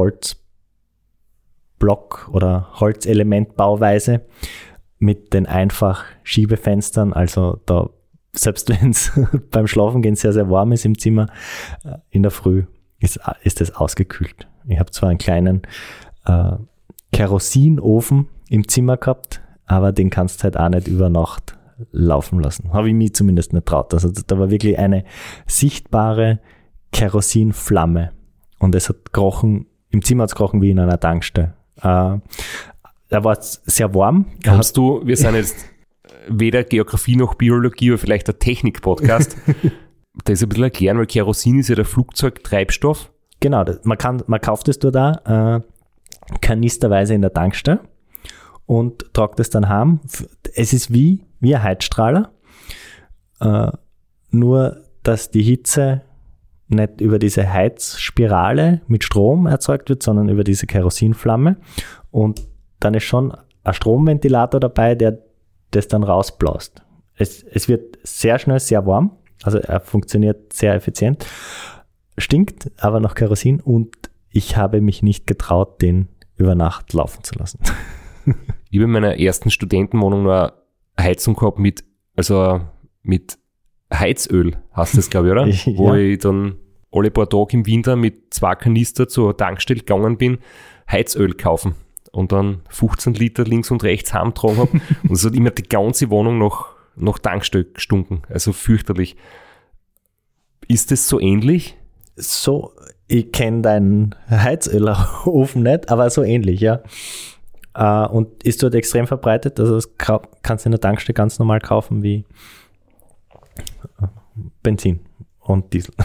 Holzblock- oder Holzelementbauweise mit den einfach Schiebefenstern, also da, selbst wenn es beim Schlafengehen sehr, sehr warm ist im Zimmer, in der Früh ist, ist das ausgekühlt. Ich habe zwar einen kleinen äh, Kerosinofen im Zimmer gehabt, aber den kannst du halt auch nicht über Nacht laufen lassen. Habe ich mich zumindest nicht traut. Also da war wirklich eine sichtbare Kerosinflamme und es hat gerochen, im Zimmer hat es gerochen wie in einer Tankstelle. Äh, da war es sehr warm. Kannst du, wir sind jetzt weder Geografie noch Biologie, aber vielleicht ein Technik-Podcast, das ein bisschen erklären, weil Kerosin ist ja der Flugzeugtreibstoff. Genau, das, man, kann, man kauft es dort da äh, kanisterweise in der Tankstelle und tragt es dann heim. Es ist wie, wie ein Heizstrahler, äh, nur dass die Hitze nicht über diese Heizspirale mit Strom erzeugt wird, sondern über diese Kerosinflamme. Und dann ist schon ein Stromventilator dabei, der das dann rausblaust. Es, es wird sehr schnell sehr warm, also er funktioniert sehr effizient, stinkt aber nach Kerosin und ich habe mich nicht getraut, den über Nacht laufen zu lassen. Ich habe in meiner ersten Studentenwohnung nur eine Heizung gehabt mit, also mit Heizöl, heißt das, glaube ich, oder? Ja. Wo ich dann alle paar Tage im Winter mit zwei Kanister zur Tankstelle gegangen bin, Heizöl kaufen und dann fünfzehn Liter links und rechts heimgetragen habe. Und es hat immer die ganze Wohnung nach, nach Tankstelle gestunken. Also fürchterlich. Ist das so ähnlich? So, ich kenne deinen Heizölofen nicht, aber so ähnlich, ja. Uh, und ist dort extrem verbreitet, also das kannst du in der Tankstelle ganz normal kaufen wie Benzin und Diesel.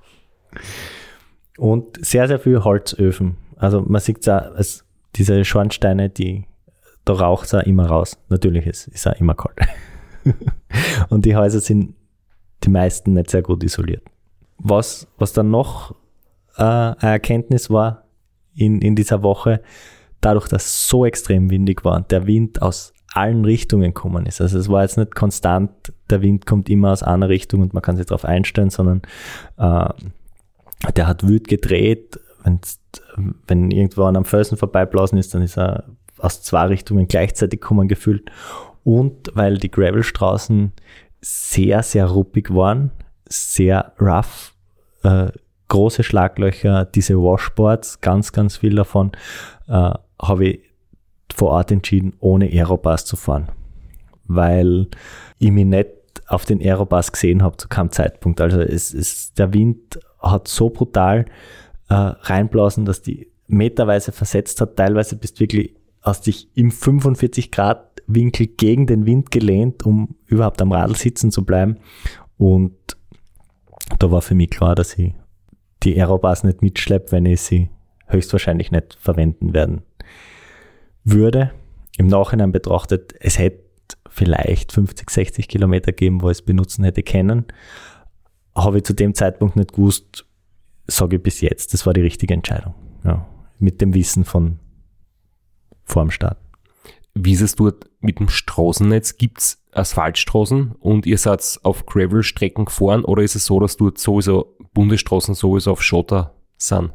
Und sehr, sehr viel Holzöfen. Also man sieht auch, es, diese Schornsteine, die, da raucht es auch immer raus. Natürlich ist es auch immer kalt. Und die Häuser sind die meisten nicht sehr gut isoliert. Was, was dann noch äh, eine Erkenntnis war in, in dieser Woche, dadurch, dass es so extrem windig war und der Wind aus allen Richtungen gekommen ist. Also es war jetzt nicht konstant, der Wind kommt immer aus einer Richtung und man kann sich darauf einstellen, sondern äh, der hat wild gedreht. Wenn's, wenn irgendwo an einem Felsen vorbeiblasen ist, dann ist er aus zwei Richtungen gleichzeitig gekommen gefühlt. Und weil die Gravelstraßen sehr, sehr ruppig waren, sehr rough, äh, große Schlaglöcher, diese Washboards, ganz, ganz viel davon, äh, habe ich vor Ort entschieden, ohne Aeropass zu fahren, weil ich mich nicht auf den Aeropass gesehen habe zu keinem Zeitpunkt. Also es ist, der Wind hat so brutal äh, reinblasen, dass die meterweise versetzt hat. Teilweise bist du wirklich, hast dich im fünfundvierzig Grad Winkel gegen den Wind gelehnt, um überhaupt am Radl sitzen zu bleiben. Und da war für mich klar, dass ich die Aeropass nicht mitschleppe, wenn ich sie höchstwahrscheinlich nicht verwenden werden würde. Im Nachhinein betrachtet, es hätte vielleicht fünfzig, sechzig Kilometer gegeben, wo ich es benutzen hätte können. Habe ich zu dem Zeitpunkt nicht gewusst, sage ich bis jetzt, das war die richtige Entscheidung. Ja, mit dem Wissen von vor dem Start. Wie ist es dort mit dem Straßennetz? Gibt es Asphaltstraßen und ihr seid auf Gravel-Strecken gefahren oder ist es so, dass dort sowieso Bundesstraßen sowieso auf Schotter sind?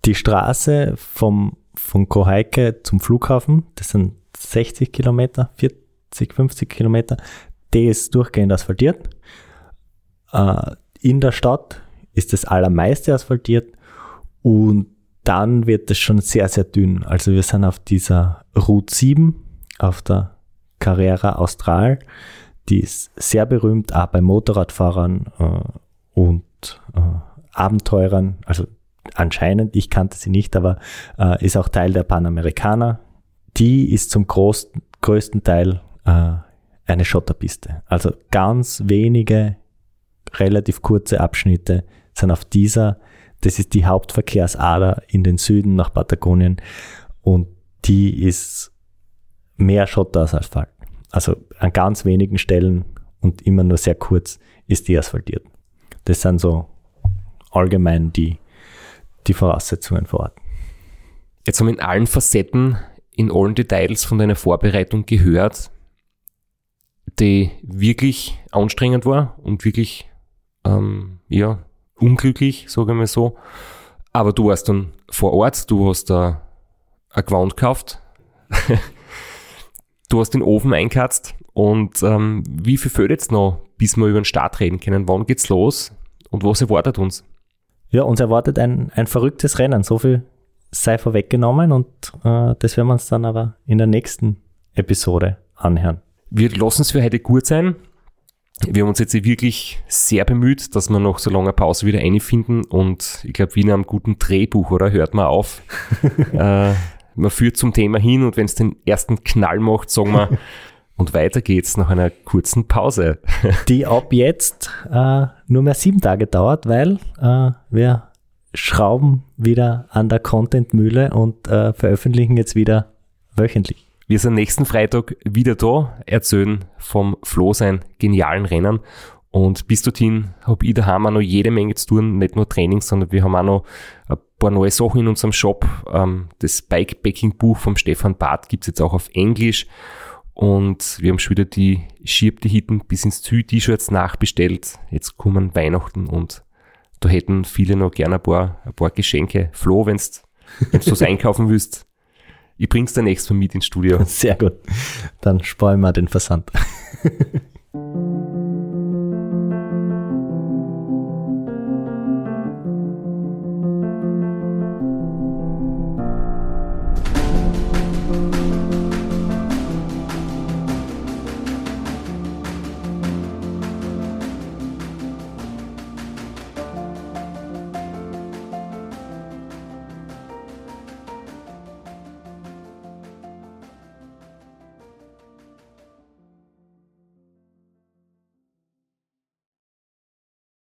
Die Straße vom, von Kohaike zum Flughafen, das sind sechzig Kilometer, vierzig, fünfzig Kilometer, die ist durchgehend asphaltiert. Äh, in der Stadt ist das allermeiste asphaltiert und dann wird es schon sehr, sehr dünn. Also wir sind auf dieser Route sieben, auf der Carrera Austral. Die ist sehr berühmt, auch bei Motorradfahrern äh, und äh, Abenteurern. Also anscheinend, ich kannte sie nicht, aber äh, ist auch Teil der Panamericana. Die ist zum großen, größten Teil äh, eine Schotterpiste. Also ganz wenige, relativ kurze Abschnitte sind auf dieser. Das ist die Hauptverkehrsader in den Süden nach Patagonien und die ist mehr Schotter als Asphalt. Also an ganz wenigen Stellen und immer nur sehr kurz ist die asphaltiert. Das sind so allgemein die, die Voraussetzungen vor Ort. Jetzt haben wir in allen Facetten, in allen Details von deiner Vorbereitung gehört, die wirklich anstrengend war und wirklich, ähm, ja, unglücklich, sage ich mal so. Aber du warst dann vor Ort, du hast da ein Gewand gekauft, du hast den Ofen eingeheizt und ähm, wie viel fehlt jetzt noch, bis wir über den Start reden können? Wann geht's los und was erwartet uns? Ja, uns erwartet ein, ein verrücktes Rennen. So viel sei vorweggenommen und äh, das werden wir uns dann aber in der nächsten Episode anhören. Wir lassen es für heute gut sein. Wir haben uns jetzt wirklich sehr bemüht, dass wir nach so langer Pause wieder einfinden und ich glaube, wie in einem guten Drehbuch, oder? Hört man auf. äh, man führt zum Thema hin und wenn es den ersten Knall macht, sagen wir, und weiter geht's nach einer kurzen Pause. Die ab jetzt äh, nur mehr sieben Tage dauert, weil äh, wir schrauben wieder an der Content-Mühle und äh, veröffentlichen jetzt wieder wöchentlich. Wir sind nächsten Freitag wieder da, erzählen vom Flo sein genialen Rennen und bis dorthin habe ich daheim auch noch jede Menge zu tun, nicht nur Training, sondern wir haben auch noch ein paar neue Sachen in unserem Shop. Das Bikepacking-Buch vom Stefan Barth gibt es jetzt auch auf Englisch und wir haben schon wieder die Schirb die Hitten bis ins Ziel-T-Shirts nachbestellt. Jetzt kommen Weihnachten und da hätten viele noch gerne ein paar, ein paar Geschenke. Flo, wenn du was einkaufen willst, ich bring's dir nächstes Mal mit ins Studio. Sehr gut. Dann sparen wir den Versand.